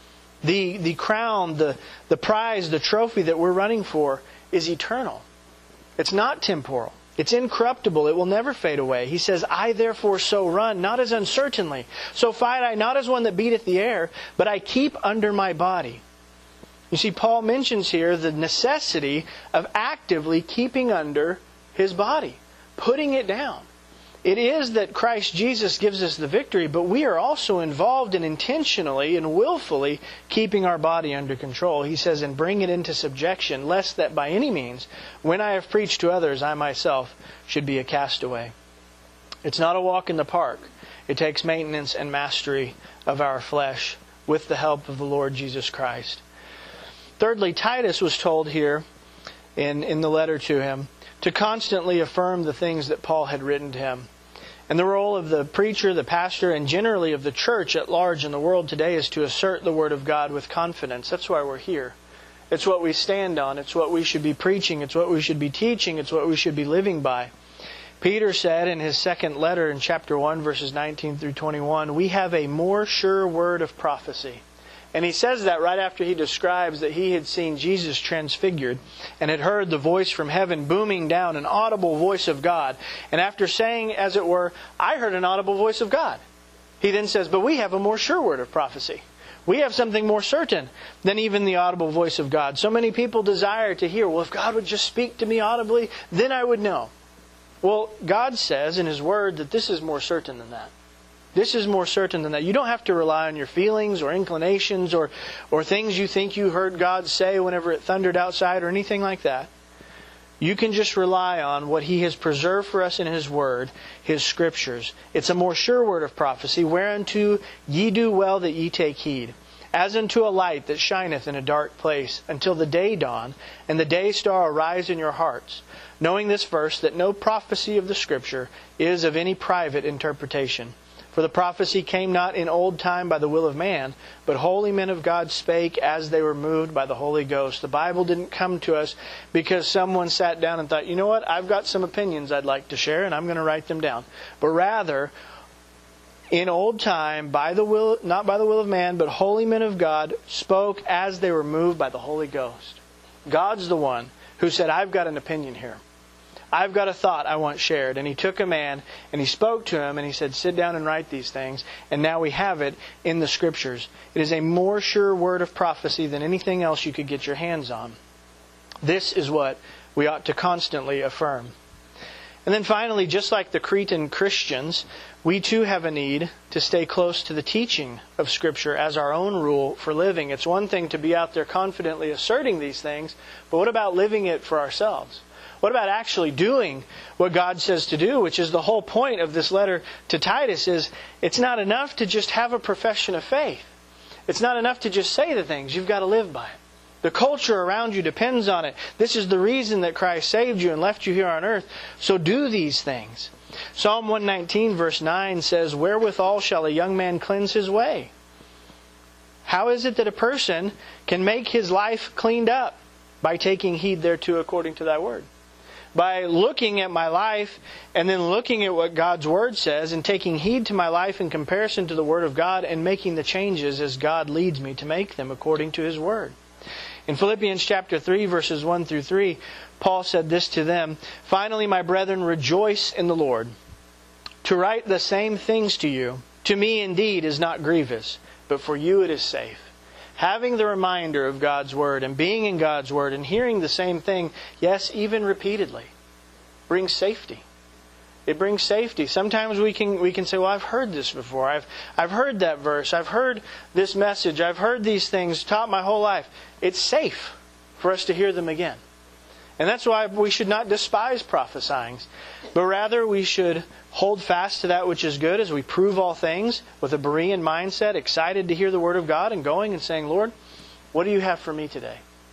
A: The the crown, the, the prize, the trophy that we're running for is eternal. It's not temporal. It's incorruptible. It will never fade away. He says, I therefore so run, not as uncertainly. So fight I, not as one that beateth the air, but I keep under my body. You see, Paul mentions here the necessity of actively keeping under his body, putting it down. It is that Christ Jesus gives us the victory, but we are also involved in intentionally and willfully keeping our body under control. He says, and bring it into subjection, lest that by any means, when I have preached to others, I myself should be a castaway. It's not a walk in the park. It takes maintenance and mastery of our flesh with the help of the Lord Jesus Christ. Thirdly, Titus was told here in, in the letter to him to constantly affirm the things that Paul had written to him. And the role of the preacher, the pastor, and generally of the church at large in the world today is to assert the Word of God with confidence. That's why we're here. It's what we stand on. It's what we should be preaching. It's what we should be teaching. It's what we should be living by. Peter said in his second letter in chapter one, verses nineteen through twenty-one, we have a more sure word of prophecy. And he says that right after he describes that he had seen Jesus transfigured and had heard the voice from heaven booming down, an audible voice of God. And after saying, as it were, I heard an audible voice of God, he then says, but we have a more sure word of prophecy. We have something more certain than even the audible voice of God. So many people desire to hear, well, if God would just speak to me audibly, then I would know. Well, God says in His Word that this is more certain than that. This is more certain than that. You don't have to rely on your feelings or inclinations or, or things you think you heard God say whenever it thundered outside or anything like that. You can just rely on what He has preserved for us in His Word, His Scriptures. It's a more sure word of prophecy, whereunto ye do well that ye take heed, as unto a light that shineth in a dark place, until the day dawn, and the day star arise in your hearts, knowing this verse, that no prophecy of the Scripture is of any private interpretation. For the prophecy came not in old time by the will of man, but holy men of God spake as they were moved by the Holy Ghost. The Bible didn't come to us because someone sat down and thought, you know what, I've got some opinions I'd like to share and I'm going to write them down. But rather, in old time, by the will, not by the will of man, but holy men of God spoke as they were moved by the Holy Ghost. God's the one who said, I've got an opinion here. I've got a thought I want shared. And He took a man and He spoke to him and He said, sit down and write these things. And now we have it in the Scriptures. It is a more sure word of prophecy than anything else you could get your hands on. This is what we ought to constantly affirm. And then finally, just like the Cretan Christians, we too have a need to stay close to the teaching of Scripture as our own rule for living. It's one thing to be out there confidently asserting these things, but what about living it for ourselves? What about actually doing what God says to do, which is the whole point of this letter to Titus, is it's not enough to just have a profession of faith. It's not enough to just say the things. You've got to live by it. The culture around you depends on it. This is the reason that Christ saved you and left you here on earth. So do these things. Psalm one nineteen verse nine says, wherewithal shall a young man cleanse his way? How is it that a person can make his life cleaned up? By taking heed thereto according to thy word. By looking at my life and then looking at what God's Word says and taking heed to my life in comparison to the Word of God and making the changes as God leads me to make them according to His Word. In Philippians chapter three, verses one through three, Paul said this to them, finally, my brethren, rejoice in the Lord. To write the same things to you, to me indeed is not grievous, but for you it is safe. Having the reminder of God's Word and being in God's Word and hearing the same thing, yes, even repeatedly, brings safety. It brings safety. Sometimes we can we can say, well, I've heard this before. I've I've heard that verse. I've heard this message. I've heard these things taught my whole life. It's safe for us to hear them again. And that's why we should not despise prophesying, but rather we should hold fast to that which is good as we prove all things with a Berean mindset, excited to hear the Word of God and going and saying, Lord, what do you have for me today?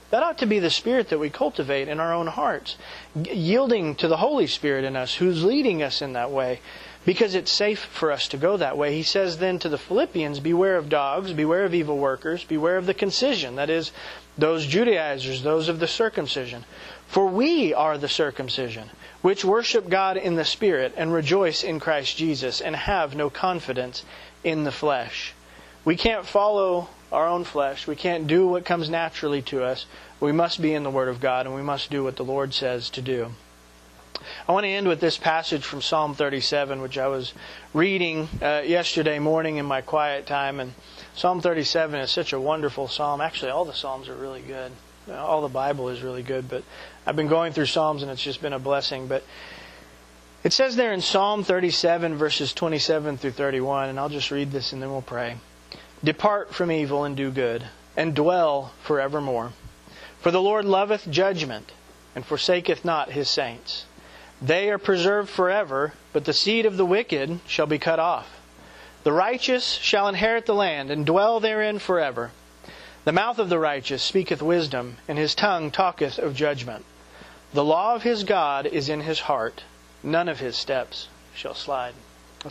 A: That ought to be the spirit that we cultivate in our own hearts, yielding to the Holy Spirit in us, who's leading us in that way, because it's safe for us to go that way. He says then to the Philippians, beware of dogs, beware of evil workers, beware of the concision, that is, those Judaizers, those of the circumcision. For we are the circumcision, which worship God in the Spirit and rejoice in Christ Jesus and have no confidence in the flesh. We can't follow our own flesh. We can't do what comes naturally to us. We must be in the Word of God, and we must do what the Lord says to do. I want to end with this passage from Psalm thirty-seven, which I was reading uh, yesterday morning in my quiet time. And Psalm thirty-seven is such a wonderful psalm. Actually, all the psalms are really good. All the Bible is really good. But I've been going through Psalms, and it's just been a blessing. But it says there in Psalm thirty-seven, verses twenty-seven through thirty-one, and I'll just read this and then we'll pray. Depart from evil and do good, and dwell forevermore. For the Lord loveth judgment, and forsaketh not His saints. They are preserved forever, but the seed of the wicked shall be cut off. The righteous shall inherit the land, and dwell therein forever. The mouth of the righteous speaketh wisdom, and his tongue talketh of judgment. The law of his God is in his heart. None of his steps shall slide.